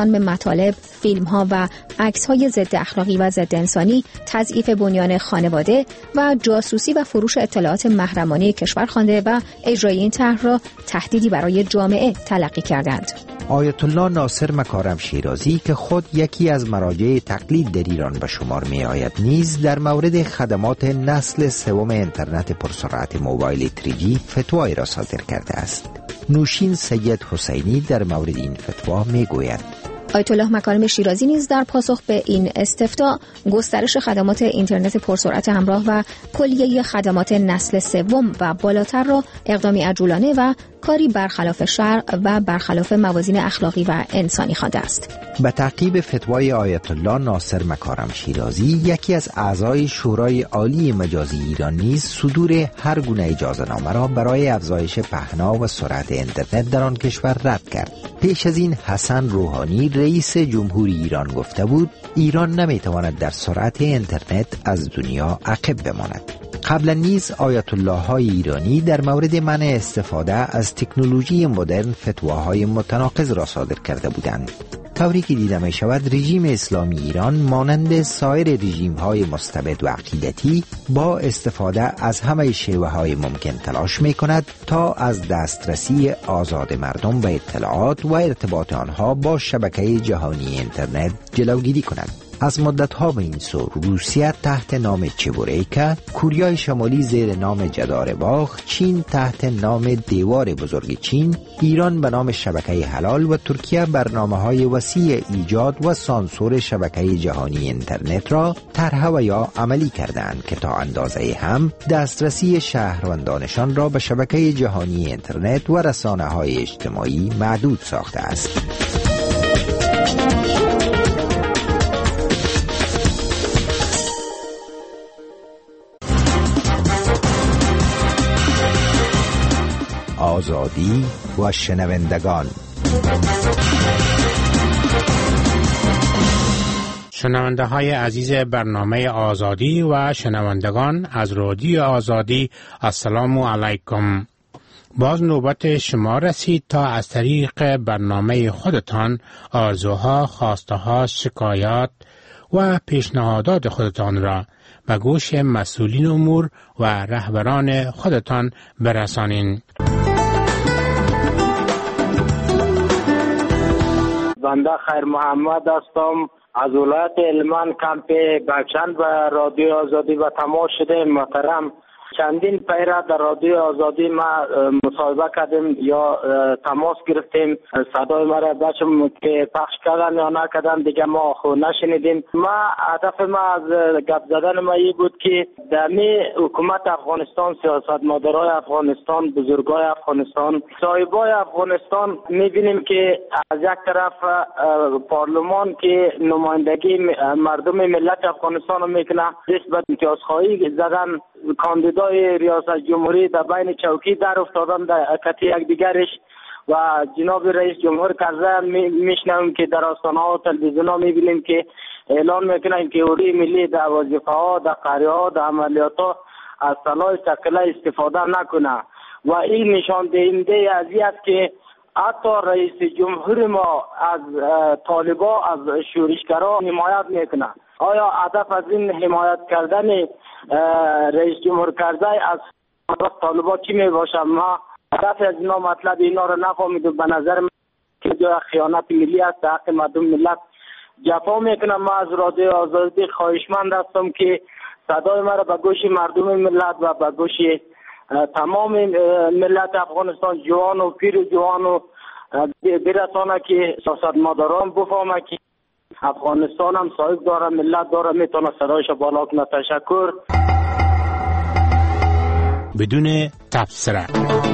افغانستان به مطالب، فیلم‌ها و عکس‌های ضد اخلاقی و ضد انسانی، تضعیف بنیان خانواده و جاسوسی و فروش اطلاعات محرمانه کشور خوانده و اجرای این طرح را تهدیدی برای جامعه تلقی کردند. آیت الله ناصر مکارم شیرازی که خود یکی از مراجع تقلید در ایران به شمار می آید نیز در مورد خدمات نسل سوم اینترنت پرسرعت موبایل تری جی فتوایی را صادر کرده است. نوشین سید حسینی در مورد این فتوا می گوید: آیت الله مکارم شیرازی نیز در پاسخ به این استفتاء گسترش خدمات اینترنت پرسرعت همراه و کلیه خدمات نسل سوم و بالاتر را اقدامی عجولانه و کاری برخلاف شرع و برخلاف موازین اخلاقی و انسانی خوانده است. به تعقیب فتوای آیت الله ناصر مکارم شیرازی، یکی از اعضای شورای عالی مجازی ایران نیز صدور هر گونه اجازه نامه را برای افزایش پهنا و سرعت اینترنت در آن کشور رد کرد. پیش از این حسن روحانی رئیس جمهوری ایران گفته بود ایران نمیتواند در سرعت اینترنت از دنیا عقب بماند. قبلا نیز آیت الله های ایرانی در مورد منع استفاده از تکنولوژی مدرن فتواهای متناقض را صادر کرده بودند. طوری که دیده می شود رژیم اسلامی ایران مانند سایر رژیم های مستبد و عقیدتی با استفاده از همه شیوه های ممکن تلاش می کند تا از دسترسی آزاد مردم به اطلاعات و ارتباط آنها با شبکه جهانی اینترنت جلوگیری کند. از مدت‌ها به این سو روسیه تحت نام چبوریکا، کوریای شمالی زیر نام جدار باغ، چین تحت نام دیوار بزرگ چین، ایران به نام شبکه حلال و ترکیه برنامه‌های وسیع ایجاد و سانسور شبکه جهانی اینترنت را طرح و یا عملی کردند که تا اندازه هم دسترسی شهروندانشان را به شبکه جهانی اینترنت و رسانه‌های اجتماعی محدود ساخته است. آزادی و شنوندگان. شنونده های عزیز برنامه آزادی و شنوندگان از رادیو آزادی، السلام علیکم. باز نوبت شما رسید تا از طریق برنامه خودتان آرزوها، خواسته‌ها، شکایات و پیشنهادات خودتان را به گوش مسئولین امور و رهبران خودتان برسانید. بنده خیر محمد هستم از ولایت هلمند کمپ بچند و رادیو آزادی و تماس شده محترم. چندین پیره در رادیو آزادی ما مصاحبه کردیم یا تماس گرفتیم، صدای ما را بچم که پخش کردن یا نکردن دیگه ما خود نشنیدیم. ما هدف ما از گپ زدن ما این بود که دمی حکومت افغانستان، سیاستمدارای افغانستان، بزرگای افغانستان، صاحبای افغانستان میبینیم که از یک طرف پارلمان که نمایندگی مردم ملت افغانستان رو میکنه، نسبت امتیازخواهی زدن، کاندیدای ریاست جمهوری در بین چوکی در افتادن در کتی یک دیگرش و جناب رئیس جمهور کرزی میشنویم که در آستانه ها و تلویزیون ها میبینیم که اعلان میکنن که اوری ملی در وظیفه ها، در قریه ها، در عملیات ها از سلاح ثقیله استفاده نکنه و این نشان دهنده از این است که حتی رئیس جمهور ما از طالبا، از شورشگرا حمایت میکنه. آیا هدف از این حمایت کردن رئیس جمهور کرزی از طالبا چی می باشه؟ ما هدف از اینا مطلب اینا رو نفهمید و به نظر من که جای خیانت ملی است، در حق مردم ملت جفا میکنم. ما از رادیو آزادی خواهشمند هستم که صدای ما را به گوش مردم ملت و به گوش تمام ملت افغانستان، جوان و پیر و جوان و برسانه که سیاستمداران بفهمه که افغانستان هم صاحب داره، ملت داره، میتونه صدایش بالا کنه. تشکر. بدون تبصره.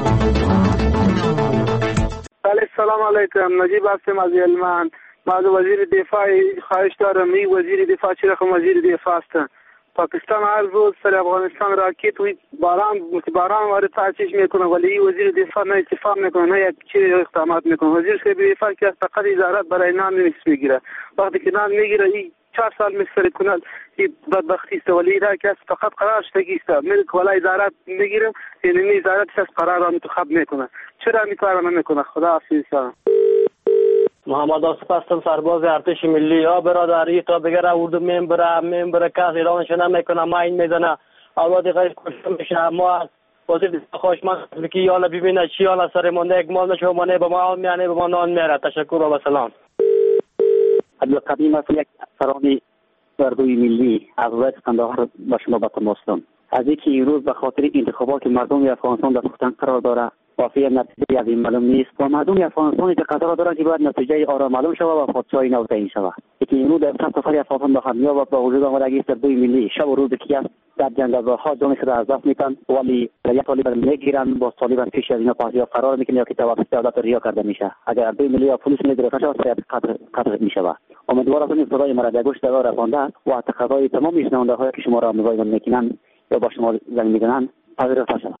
سلام علیکم، نجیب هستم از هلمند. ما از وزیر دفاع خواهش دارم، این وزیر دفاع چرا خب وزیر دفاع است. پاکستان هر روز سر افغانستان راکت و باران باران وارد تاسیس میکنه، ولی این وزیر دفاع نه اتفاق میکنه، نه یک چیز اقدامات میکنه. وزیر دفاع که فقط ازارت برای نام میگیره، وقتی که نام میگیره این چهار سال مستر کنند، این بدبختی است. ولی را که فقط قرار شدگی است، میره که ولی ازارت میگیرم، یعنی ازارت از قرار را منتخب میکنه. چرا این کار نمیکنه؟ خدا حافظ. محمد آصف هستم، سرباز ارتش ملی. یا برادری تا بگره اردو میم بره میم بره کس ایرانش نمیکنه، ما این میزنه اولاد غیر کشته میشه. ما وزیر خوشمند که یالا ببینه چی یالا سر مونده یک مال نشو مانه به ما میانه به ما نان میره. تشکر و سلام. عبدالقدیم است، یک افسران اردوی ملی از ولایت قندهار با شما به تماس هستم. از اینکه این روز به خاطر انتخابات مردم افغانستان در سختن قرار داره، وافی نتیجه از این معلوم نیست. و مردم افغانستان که قرار داره که باید نتیجه آرا معلوم شود و پادشاهی نو تعیین شود. که این روز در سفر افغانستان به خمیاب و با وجود آمدگی اردوی ملی شب و روز که است در جنگل‌ها جان خود از دست میتن، ولی یک طالب میگیرن با طالب پیش از اینا پاسیا قرار میکنه یا که توافق عادت ریا کرده میشه. اگر اردوی ملی یا پلیس نگرفته شود قطع قطع میشود. امیدوارم این صدای مرا در گوش دار رسانده و تقاضای تمام شنونده هایی که شما را موبایل میکنن یا با شما زنگ میزنن پذیرفته شود.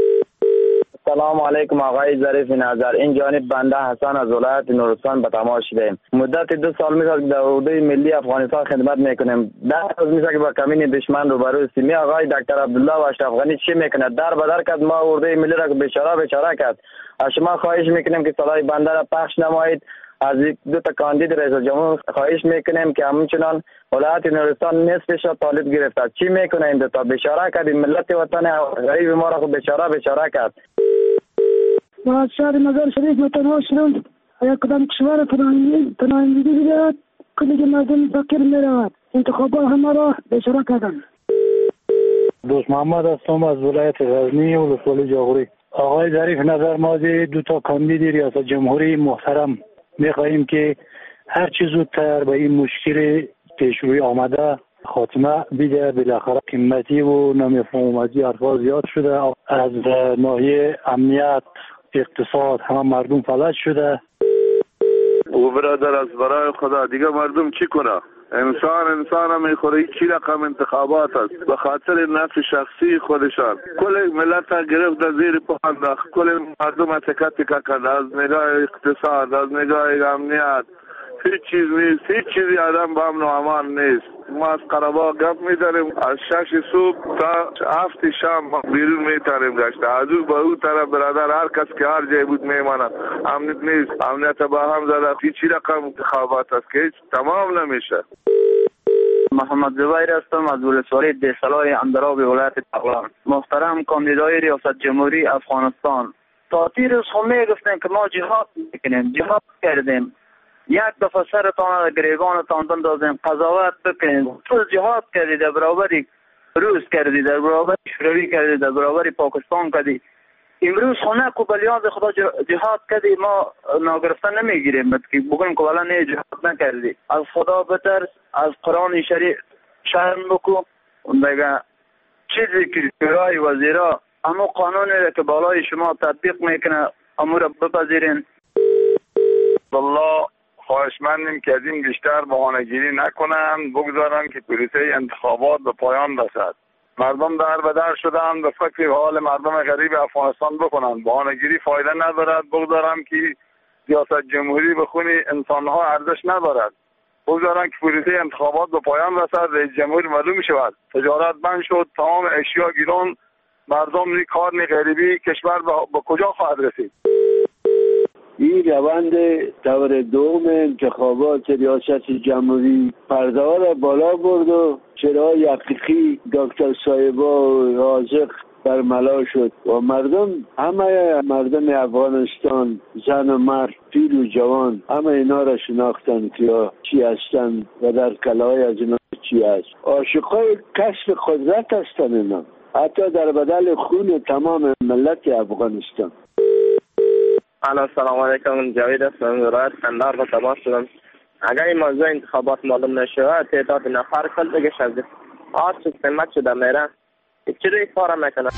سلام علیکم آقای ظریف نظر، این جانب بنده حسن از ولایت نورستان به تماس شدیم. مدت دو سال میشه که در اردوی ملی افغانستان خدمت میکنیم. در روز میشه که با کمین دشمن روبرو هستیم. آقای دکتر عبدالله و اشرف غنی چی میکنه؟ در بدر کرد ما اردوی ملی را بیچاره بیچاره کرد. از شما خواهش میکنیم که صدای بنده را پخش نمایید. از دو تا کاندید رئیس جمهور خواهش میکنیم که همچنان ولایت نورستان نصفش را طالب گرفته. چی میکنه این دو تا؟ بیچاره کرد ملت وطن غریب ما را بیچاره بیچاره کرد. ما از شهر مزار شریف متنوع شدم. یک کدام کشور پناهندگی بیاد کلی که مردم فقیر میرود. انتخابات همه را بیچاره کردن. دوست محمد هستم از ولایت غزنی و ولسوالی جاغوری. آقای ظریف نظر، ما دو تا کاندید ریاست جمهوری محترم میخواهیم که هر چه زودتر به این مشکل پیش روی آمده خاتمه بیده. بالاخره قیمتی و نمیفهمدی حرفا زیاد شده، از ناحیه امنیت اقتصاد همه مردم فلج شده. او برادر از برای خدا دیگه مردم چی کنه؟ انسان انسان هم میخوره. چی رقم انتخابات است؟ به خاطر نفع شخصی خودشان کل ملت ها گرفت زیر پا انداخت. کل مردم ها تکه تکه کرد. از نگاه اقتصاد، از نگاه امنیت هیچ چیز نیست. هیچ چیزی آدم با امن و امان نیست. ما از قربا گپ میداریم، از شش صبح تا هفت شام بیرون میتاریم گشته. از او با او طرف برادر هر کس که هر جای بود میماند. امنیت نیست. امنیت با هم زده. هیچی رقم انتخابات است که هیچ تمام نمیشه. محمد زبیر هستم از ولسوالی دیسلای اندراب ولایت بغلان. محترم کاندیدای ریاست جمهوری افغانستان، تا تیر خو میگفتن که ما جهاد میکنیم، جهاد کردیم. یک دفعه سرتان را گریبانتان بندازیم، قضاوت بکنید. تو جهاد کردی، در برابری روس کردی، در برابری شوروی کردی، در برابری پاکستان کردی. امروز خونه کو بلیاز خدا جهاد کردی، ما ناگرفته نمیگیریم که بگویم که والا نه جهاد نکردی. از خدا بترس، از قرآن شریف شرم بکن. دیگه چیزی که شورای وزیرا همون قانونی را که بالای شما تطبیق میکنه امور بپذیرین. والله خواهشمندیم که از این بیشتر بهانه‌گیری نکنند، بگذارن که پروسه انتخابات به پایان رسد. مردم در بدر شدن، به فکر حال مردم غریب افغانستان بکنند. بهانه‌گیری فایده ندارد. بگذارن که سیاست جمهوری بخونی انسانها ارزش ندارد. بگذارن که پروسه انتخابات به پایان رسد. رئیس جمهور معلوم شود. تجارت بند شد، تمام اشیا گیران، مردم نی کار نی غریبی، کشور به کجا خواهد رسید؟ این روند دور دوم انتخابات ریاست جمهوری پرده ها را بالا برد و چراهای حقیقی دکتر صاحبا و رازق برملا شد و مردم، همه مردم افغانستان، زن و مرد، پیر و جوان، همه اینا را شناختن که چی هستن و در کلاهای از اینا چی هست. عاشقای کسب قدرت هستن اینا، حتی در بدل خون تمام ملت افغانستان. السلام علیکم، جاوید هستم، ولایت قندهار با تماس شدم. اگر این موضوع انتخابات معلوم نشود، تعداد نفر کل دیگه شده. آج چیز قیمت شده میره. چی روی کار میکنه؟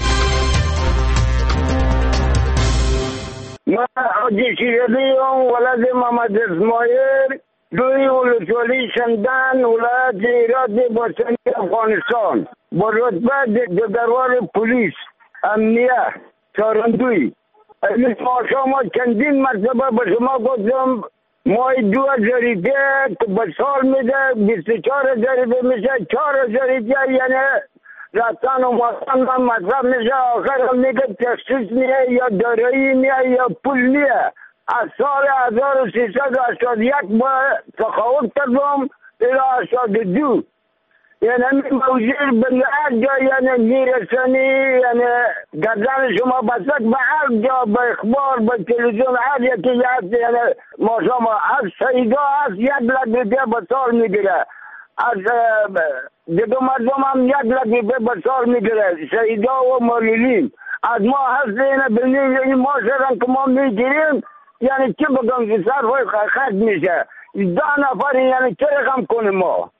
ما حاجی شیردی هم ولد محمد اسماعیل، دوی ولسوالی شندن، ولایت ایراد بسنی افغانستان، با رتبه دروار پلیس امنیه چارندوی. از شما چندین مرتبه به شما گفتم مای دو هزار که به سال میده بیست و چهار هزار میشه، چهار هزار یعنی رفتن و ماستن هم مطرح میشه. آخر هم میگه تخصیص نیه یا دارایی نیه یا پول نیه. از سال هزار و سیصد و هشتاد و یک با تقاوت کردم الى هشتاد و دو. یعنی موضوع به هر جا یعنی میرسنی، یعنی گردن شما بسک به هر جا، به اخبار، به تلویزیون، هر یکی هست. یعنی ما شما از سیدا هست یک لک روپیه به سال میگیره، از دیگه مردم هم یک لک روپیه به سال میگیره، سیدا و مالیلین. از ما هست اینه بینیم، یعنی ما شدن که ما میگیریم، یعنی چی بگم که صرف خرد میشه ده نفر، یعنی چه رقم کنیم ما.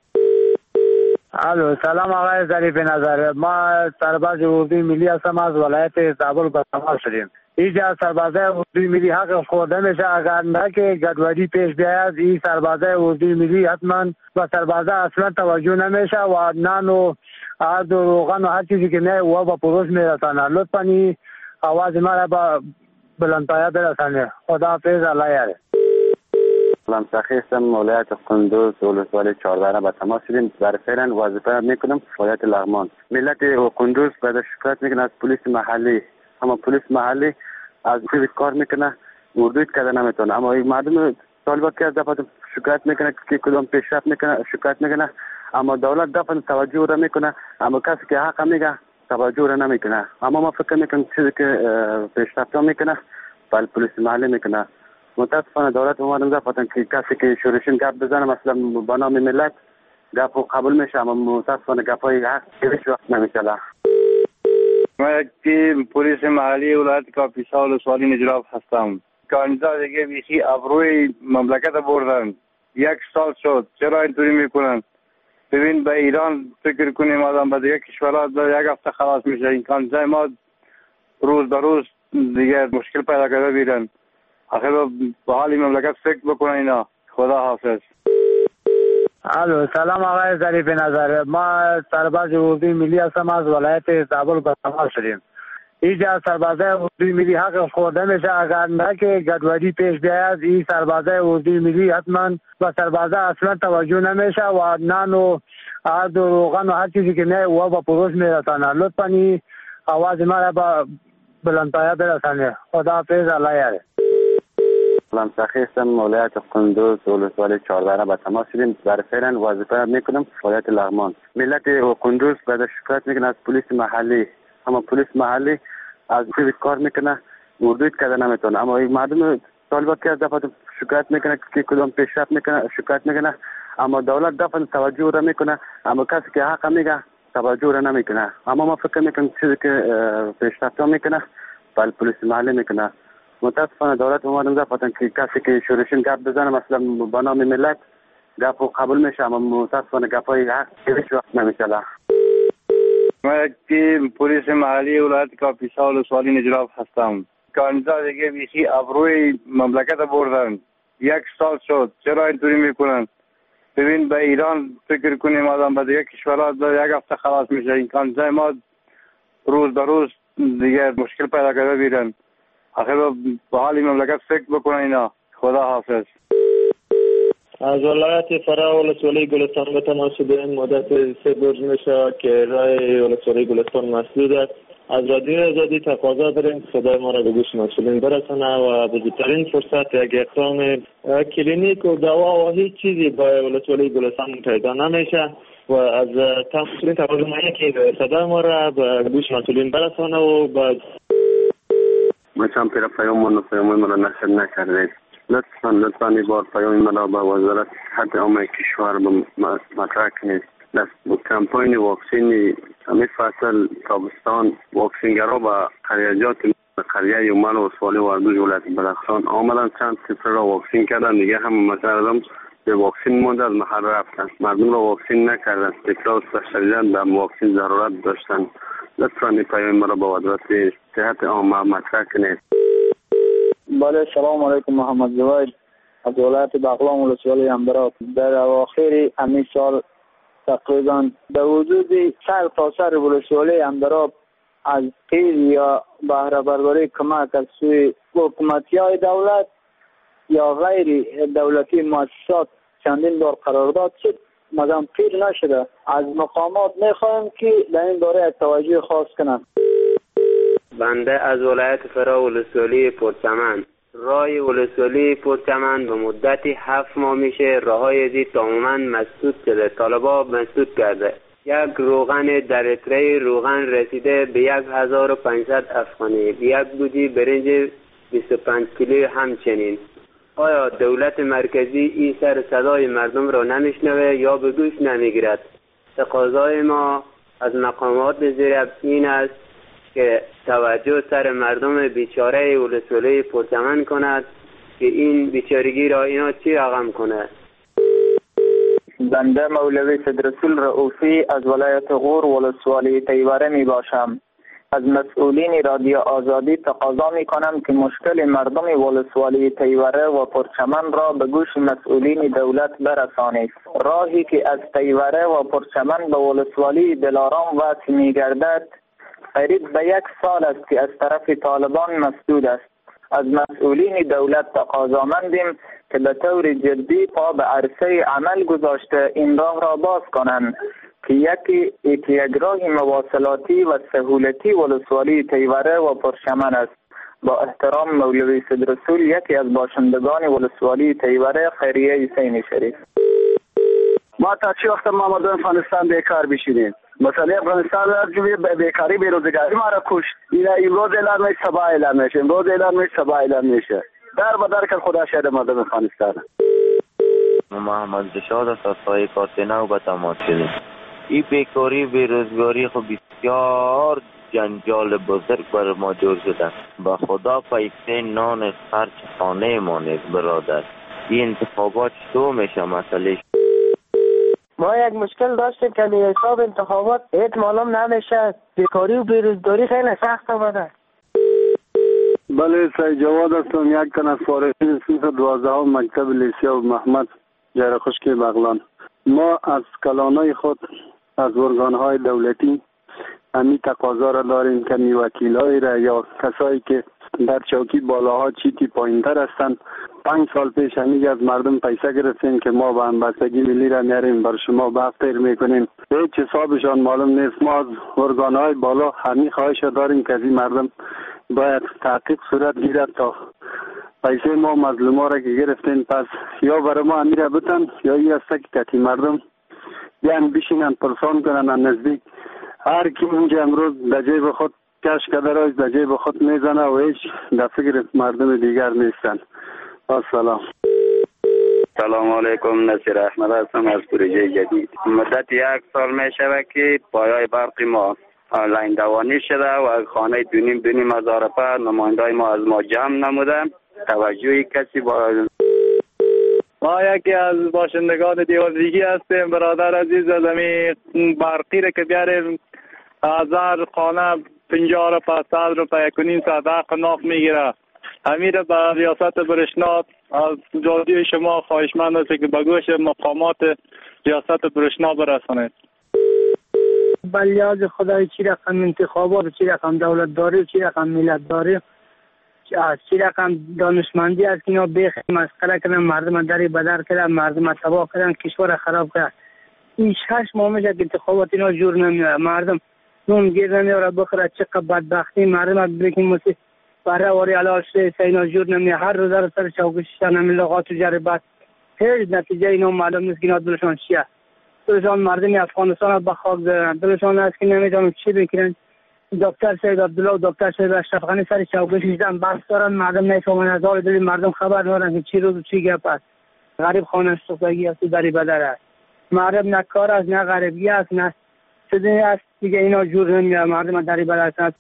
الو سلام آقای ظریف نظر، ما سرباز اردوی ملی هستم، از ولایت زابل به تماس شدیم. اینجا سربازای اردوی ملی حق خورده میشه، اگر نه که گدوری پیش بیاید این سربازای اردوی ملی حتما و سربازا اصلا توجه نمیشه و نان و آرد و روغن و هر چیزی که نه و با پروش میرسانه. لطفا این آواز ما را با بلندپایه برسانه. خداحافظ، الله یاره. سلام سخی هستم، ولایت قندوز ولسوالی چهارده به تماس شدیم. در فعلا وظیفه میکنم ولایت لغمان. ملت قندوز بعد شکایت میکنه از پلیس محلی، اما پلیس محلی از چیزی کار میکنه اردوی کده نمیتونه، اما این مردم طالبا که از دفعه شکایت میکنه که کدام پیشرفت میکنه شکایت میکنه، اما دولت دفعه توجه را میکنه، اما کسی که حق میگه توجه را نمیکنه. اما ما فکر میکنم چیزی که پیشرفت میکنه بل پلیس محلی میکنه. متاسفانه دولت اومدن دفتن که کسی که شورشین گپ بزنه مثلا با نام ملت گپ قبول میشه، اما متاسفانه گپای حق هیچ وقت نمیشه. ما یک پلیس محلی ولایت کاپیسا ولسوالی نجراب هستم. کانزا دیگه بیشی ابروی مملکت بردن، یک سال شد. چرا اینطوری میکنن؟ ببین به ایران فکر کنیم آدم به دیگه کشورها یک هفته خلاص میشه. این کانزا ما روز به روز دیگه مشکل پیدا کرده بیرن. آخر به حالی مملکت فکر بکنه اینا. خدا حافظ. الو سلام آقای ظریف نظر، ما سرباز اردوی ملی هستم، از ولایت زابل به تماس شدیم. اینجا سربازای اردوی ملی حق خورده میشه، اگر نه که گدوری پیش بیاید این سربازای اردوی ملی حتما و سربازا اصلا توجه نمیشه و نان و آرد و روغن و هر چیزی که نه و با پروش میرسانه. لطفا این آواز ما را با بلندپایه برسانه. خداحافظ، الله یاره. سلام سخی هستم، ولایت قندوز ولسوالی چهارده به تماس شدیم. در فعلا وظیفه میکنم ولایت لغمان. ملت قندوز بعد شکایت میکنه از پلیس محلی، اما پلیس محلی از چیزی کار میکنه اردوی کده نمیتونه، اما این مردم طالبا که از دفعه شکایت میکنه که کدام پیشرفت میکنه شکایت میکنه، اما دولت دفعه توجه را میکنه، اما کسی که حق میگه توجه را نمیکنه. اما ما فکر میکنم چیزی که پیشرفت میکنه بل پلیس محلی میکنه. متاسفانه دولت اومدن دفتن که کسی که شورشین گپ بزنه مثلا با نام ملت گپ قبول میشه، اما متاسفانه گپای حق هیچ وقت نمیشه. ما یک پلیس محلی ولایت کاپیسا ولسوالی نجراب هستم. کانزا دیگه بیشی ابروی مملکت بردن، یک سال شد. چرا اینطوری میکنن؟ ببین به ایران فکر کنیم آدم به دیگه کشورها یک هفته خلاص میشه. این کانزا ما روز به روز دیگه مشکل پیدا کرده بیرن. آخر به حالی مملکت فکر بکنه اینا. خدا حافظ. از ولایت فرا ولسوالی گلستان به تماس شدیم. مدت سه روز میشه که راه ولسوالی گلستان مسدود است. از رادیو آزادی تقاضا داریم صدای ما را به گوش مسئولین برسانه و بزرگترین فرصت یک اقدام کلینیک و دوا و هیچ چیزی با ولسوالی گلستان پیدا نمیشه و از مسئولین تقاضا میکنیم که صدای ما را به گوش مسئولین برسانه و با ما چند پیر پیام و پیام ما را نشر نکردید. لطفاً لطفاً این بار پیام ما را به وزارت صحت عامه کشور مطرح کنید. در کمپاین واکسین همین فصل تابستان واکسینگرها به قریجات قریه یومن و ولسوالی و اردوی ولایت بدخشان آمدن، چند سفر را واکسین کردن. دیگه هم مردم به واکسین مانده از محل رفتن، مردم را واکسین نکردن، تکرار شدیدن به واکسین ضرورت داشتن. لطفاً این پیام ما را به وزارت صحت عامه مطرح کنید. بله سلام علیکم، محمد زوید از ولایت بغلان ولسوالی اندراب. در اواخر همین سال تقریبا به وجود سر تا سر ولسوالی اندراب از قید یا بهره برداری کمک از سوی حکومتی های دولت یا غیر دولتی مؤسسات چندین بار قرارداد شد مگر پیر نشده. از مقامات میخوایم که در این باره توجه خاص کنند. بنده از ولایت فرا ولسوالی پرچمن راه ولسوالی پرچمن به مدت هفت ماه میشه راههای ازی تماما مسدود شده، طالبا مسدود کرده. یک روغن در تری روغن رسیده به یک هزار و پانصد افغانی، یک بودی برنج بیست و پنج کیلو همچنین. آیا دولت مرکزی این سر صدای مردم را نمیشنوه یا به گوش نمیگیرد؟ تقاضای ما از مقامات زیر این است که توجه سر مردم بیچاره ولسوالی پرچمن کند که این بیچارگی را اینا چی رقم کنه. بنده مولوی صدرالرسول رؤوفی از ولایت غور ولسوالی تیوره می باشم. از مسئولین رادیو آزادی تقاضا می کنم که مشکل مردم ولسوالی تیوره و پرچمن را به گوش مسئولین دولت برسانید. راهی که از تیوره و پرچمن به ولسوالی دلارام وصل می گردد قریب به یک سال است که از طرف طالبان مسدود است. از مسئولین دولت تقاضا مندیم که به طور جدی پا به عرصه عمل گذاشته این راه را باز کنند که یکی یک راه مواصلاتی و سهولتی ولسوالی تیوره و پرچمن است. با احترام مولوی صدرالرسول، یکی از باشندگان ولسوالی تیوره، خیریه حسین شریف. ما تا چه وقت ما مردم افغانستان بیکار بشینیم؟ مثلا افغانستان را بیکاری بیروزگاری ما را کشت. اینا امروز اعلان میشه، صبح اعلان میشه، امروز اعلان میشه، صبح اعلان میشه. در بدر که خدا شاید مردم افغانستان. محمد رشاد از سایه کارتنو به تماس شدیم. این بیکاری بیروزگاری خب بسیار جنجال بزرگ بر ما جور شده. با خدا پیسه نان خرچ خانه ما نیست برادر. این انتخابات چطور میشه مسئله؟ ما یک مشکل داشتیم که به حساب انتخابات هیچ معلوم نمیشه. بیکاری و بیروزگاری خیلی سخت آمده. بله، سعید جواد هستم، یک تن از فارغین صنف دوازدهم مکتب لیسیا و محمد جرخشکی بغلان. ما از کلانای خود از ارگانهای دولتی همین تقاضا را داریم که می وکیلای را یا کسایی که در چوکی بالاها چیتی پایینتر هستند، پنج سال پیش همیشه از مردم پیسه گرفتیم که ما به همبستگی ملی را میاریم بر شما بفتر میکنیم. هیچ حسابشان معلوم نیست. ما از ارگانهای بالا همین خواهش داریم که از این مردم باید تحقیق صورت گیرد تا پیسه ما مظلوما را که گرفتیم پس یا برای ما امیر بتن یا این است که کتی مردم یعنی بشینن پرسان کنن نزدیک. هر کی اونجا امروز در جیب خود کش کده را در جیب خود میزنه و هیچ در فکر مردم دیگر نیستن. سلام. سلام علیکم، نصیر احمد هستم از پروژه جدید. مدت یک سال می شود که پایه‌های برق ما آنلاین دوانی شده و خانه دونیم دونیم از آرپا نمایندای ما از ما جمع نموده. توجهی کسی با ما یکی از باشندگان دیوالریگی هستیم. برادر عزیز از امی برقی را که بیاریم هزار خانه پنجاه روپه صد روپه یک و نیم ساعت حق ناف میگیره. امیر به ریاست برشنا از جادی شما خواهشمند است که به گوش مقامات ریاست برشنا برسانید. بلیاز خدای چی رقم انتخابات، چی رقم دولت داری، چی رقم ملت داری، چی رقم دانشمندی است که اینا بیخی مسخره کردن، مردم دری بدر کردن، مردم تباه کردن، کشور خراب کردن. این شش ماه میشه که انتخابات اینا جور نمیاد. مردم نون گیر نمیاره بخوره. چقدر بدبختی مردم بگیم مثل برای واری علاج شده اینا جور نمیاد. هر روز در سر چوکششان ملاقات و جربت هیچ نتیجه اینا معلوم نیست که اینا دلشان چیه. دلشان مردم افغانستان به خاک زدن. دلشان است که نمیدونم چی بکنن. دکتر سید عبدالله و دکتر سید اشرف غنی سر چوکششان بحث دارن، مردم نمیفهمن. از حال دل مردم خبر ندارن که چی روز و چی گپ است. غریب خانه سوختگی است و دری بدر است. مردم نه کار است نه غریبی است نه چیزی است دیگه. اینا جور نمیاد. مردم دری بدر است.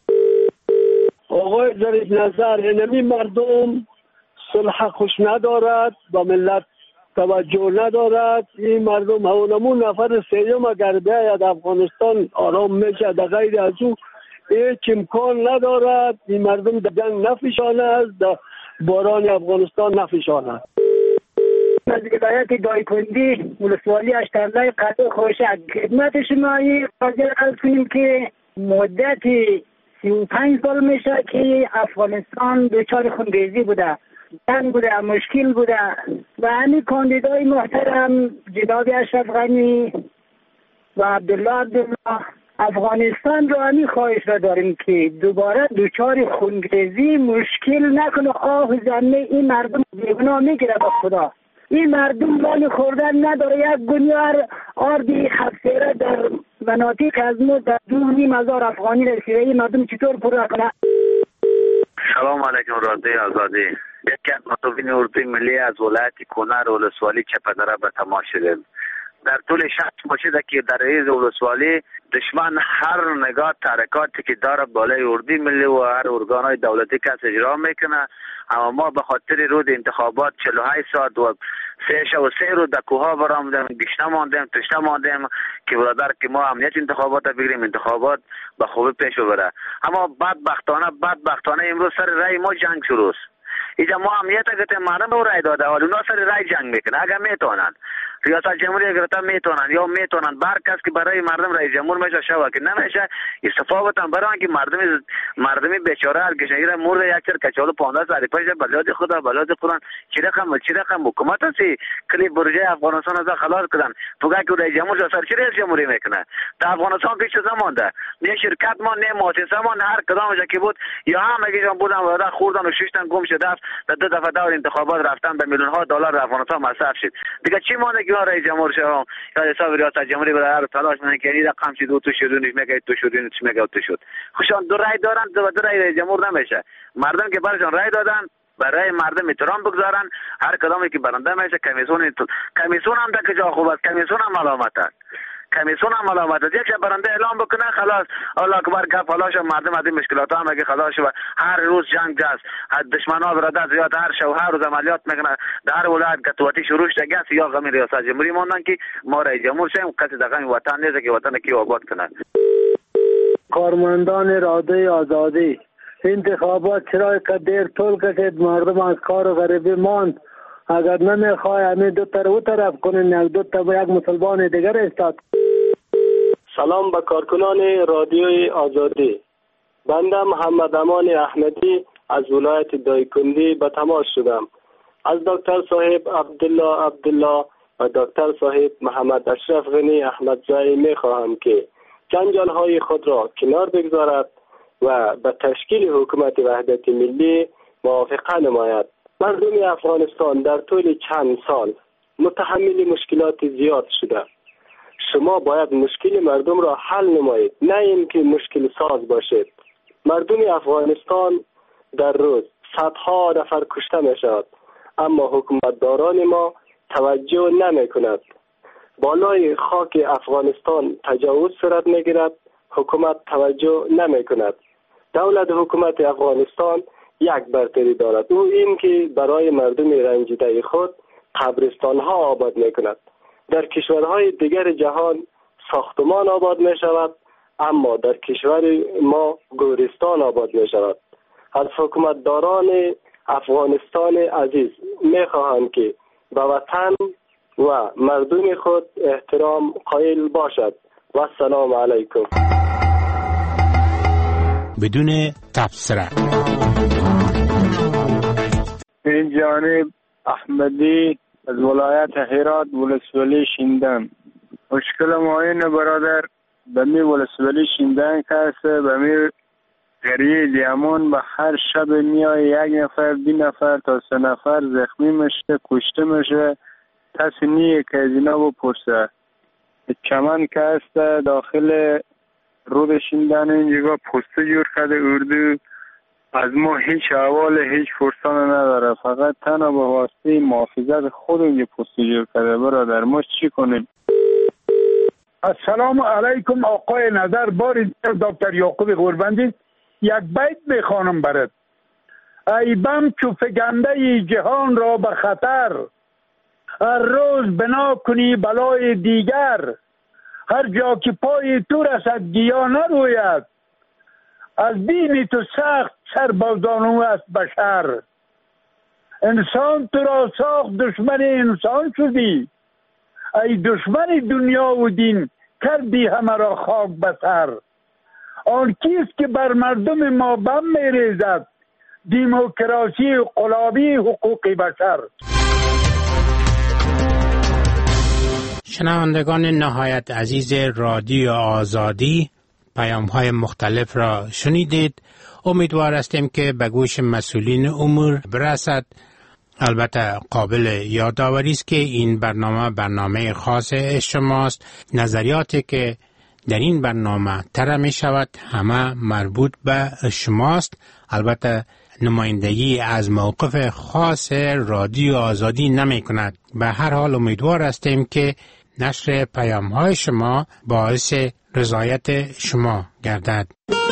آقای ظریف نظر، اینمی مردم صلح خوش ندارد، با ملت توجه ندارد. این مردم همونمون نفر سیوم اگر بیاید افغانستان آرام میشه، در غیر از او هیچ امکان ندارد. این مردم در جنگ نفشانه است، در باران افغانستان نفشانه است. از ولایت دایکندی ولسوالی اشترلای قطع خوشه خدمت شما این قضیه عرض کنیم که مدت سی و پنج سال میشه که افغانستان دچار خونریزی بوده، جنگ بوده، مشکل بوده و همین کاندیدای محترم جناب اشرف غنی و عبدالله عبدالله افغانستان رو همین خواهش را داریم که دوباره دوچار خونریزی مشکل نکنه. آه زنه این مردم بیگناه میگیره به خدا. این مردم مال خوردن نداره. یک گنیار آردی هفتیره در مناطق از ما در دو نیم هزار افغانی رسیده. این مردم چطور پر کنه؟ سلام علیکم رادیو آزادی. یکی از مطبوعین اردوی ملی از ولایت کنر ولسوالی چپدره به تماس شدیم. در طول شش ماه شده که در این ولسوالی دشمن هر نگاه تحرکاتی که داره بالای اردوی ملی و هر ارگانهای دولتی کس اجرا میکنه. اما ما به خاطر رود انتخابات چهل و هشت ساعت و سه شب و سه روز در کوها برآمدیم، گشنه ماندیم، تشنه ماندیم که برادر که ما امنیت انتخابات بگیریم، انتخابات به خوبی پیش بره. اما بدبختانه بدبختانه امروز سر رای ما جنگ شروع است. اینجا ما امنیت اگه مردم به رای داده ولی اونا سر رای جنگ میکنه. اگه میتونن ریاست جمهوری اگر تا میتونن یا میتونن بر کس که برای مردم رئیس جمهور میشه شوه که نمیشه استفاده بتن برای اینکه مردم مردمی بیچاره هر گشنگیر مرد یک چر کچالو پانزده سال پیش بلاد خدا بلاد قرآن چی رقم چی رقم حکومت هستی کلی برجه افغانستان از خلاص کردن تو که رئیس جمهور سر چی رئیس جمهوری میکنه تا افغانستان پیش زمان ده نه شرکت ما نه مؤسسه ما هر کدام جا که بود یا هم اگه جان بودن وعده خوردن و ششتن گم شده است در دو دفعه دور انتخابات رفتن به میلیون ها دلار افغانستان مصرف شد دیگه چی مونده که رئیس جمهور شه یا حساب ریاست جمهوری برای هر تلاش میکنه که این رقم چی دو تو شد نیش میگه تو شد نیش میگه تو شد خوشان دو رای دارن دو رای رئیس جمهور نمیشه مردم که برشان رای دادن برای مردم احترام بگذارن هر کدامی که برنده میشه کمیسیون کمیسیون هم ده که جا خوب است کمیسیون هم علامت است کمیسیون هم علامت است یک شب برنده اعلام بکنه خلاص الله اکبر گپ خلاص مردم از این مشکلات هم اگه خلاص و هر روز جنگ است دشمن ها برادر زیاد هر شب هر روز عملیات میکنه در ولایت گتواتی شروع شده است یا غم ریاست جمهوری موندن که ما رئیس جمهور شیم کسی دغه وطن نیست که وطن کی آباد کنه کارمندان رادیو آزادی انتخابات چرا که دیر طول کشید مردم از کار و غریبی ماند اگر نمیخواه همین دو طرف و طرف کنین یک دو طرف یک مسلمان دیگر استاد. سلام به کارکنان رادیوی آزادی. بنده محمد امان احمدی از ولایت دایکندی به تماس شدم. از دکتر صاحب عبدالله عبدالله و دکتر صاحب محمد اشرف غنی احمدزایی میخواهم که جنجال های خود را کنار بگذارد و به تشکیل حکومت وحدت ملی موافقه نماید. مردم افغانستان در طول چند سال متحمل مشکلات زیاد شده. شما باید مشکل مردم را حل نمایید، نه اینکه مشکل ساز باشید. مردم افغانستان در روز صدها نفر کشته می شود، اما حکومتداران ما توجه نمی کند. بالای خاک افغانستان تجاوز صورت می گیرد، حکومت توجه نمی کند. دولت حکومت افغانستان یک برتری دارد، او این که برای مردم رنجیده خود قبرستان ها آباد می کند. در کشورهای دیگر جهان ساختمان آباد می شود، اما در کشور ما گورستان آباد می شود. از حکومتداران افغانستان عزیز می خواهم که به وطن و مردم خود احترام قائل باشد. و السلام علیکم. بدون تبصره این جانب احمدی از ولایت هرات ولسوالی شیندن. مشکل ما اینه برادر به می ولسوالی شیندن که است به می قریه لیمون به هر شب میای یک نفر دی نفر تا سه نفر زخمی میشه کشته میشه کسی نیه که از اینا بپرسه. چمن که است داخل رود شیندن اینجا پسته جور کرده اردو از ما هیچ احوال هیچ فرصان نداره فقط تنها به واسطه محافظت خود اینجا پسته جور کرده. برادر ما چی کنیم؟ السلام علیکم آقای نظر بار دکتر یعقوب غوربندی یک بیت بخوانم برات. ای بم چو فگنده جهان را به خطر هر روز بنا کنی بلای دیگر هر جا که پای تو رسد گیا نروید از بیم تو سخت سربازانو است بشر انسان تو را ساخت دشمن انسان شدی ای دشمن دنیا و دین کردی همه را خاک بسر آن کیست که بر مردم ما بم میریزد دموکراسی قلابی حقوق بشر. شنوندگان نهایت عزیز رادیو آزادی پیام های مختلف را شنیدید. امیدوار هستیم که به گوش مسئولین امور برسد. البته قابل یادآوری است که این برنامه برنامه خاص شماست. نظریاتی که در این برنامه طرح می شود همه مربوط به شماست. البته نمایندگی از موقف خاص رادیو آزادی نمی کند. به هر حال امیدوار هستیم که نشر پیام های شما باعث رضایت شما گردد.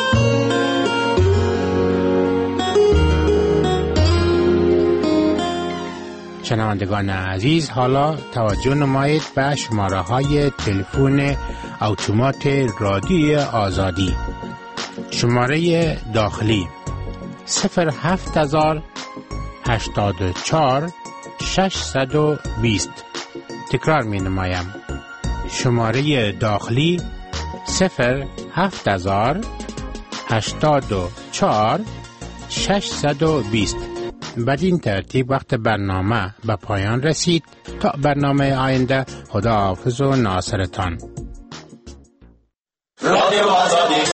شنوندگان عزیز، حالا توجه نمایید به شماره های تلفن اتومات رادیو آزادی. شماره داخلی صفر هفت هزار هشتاد و چهار ششصد و بیست. تکرار می نمایم. شماره داخلی صفر هفت هزار هشتاد و چهار ششصد و بیست. بدین ترتیب وقت برنامه به پایان رسید. تا برنامه آینده، خدا حافظ و ناصرتان. رادیو آزادی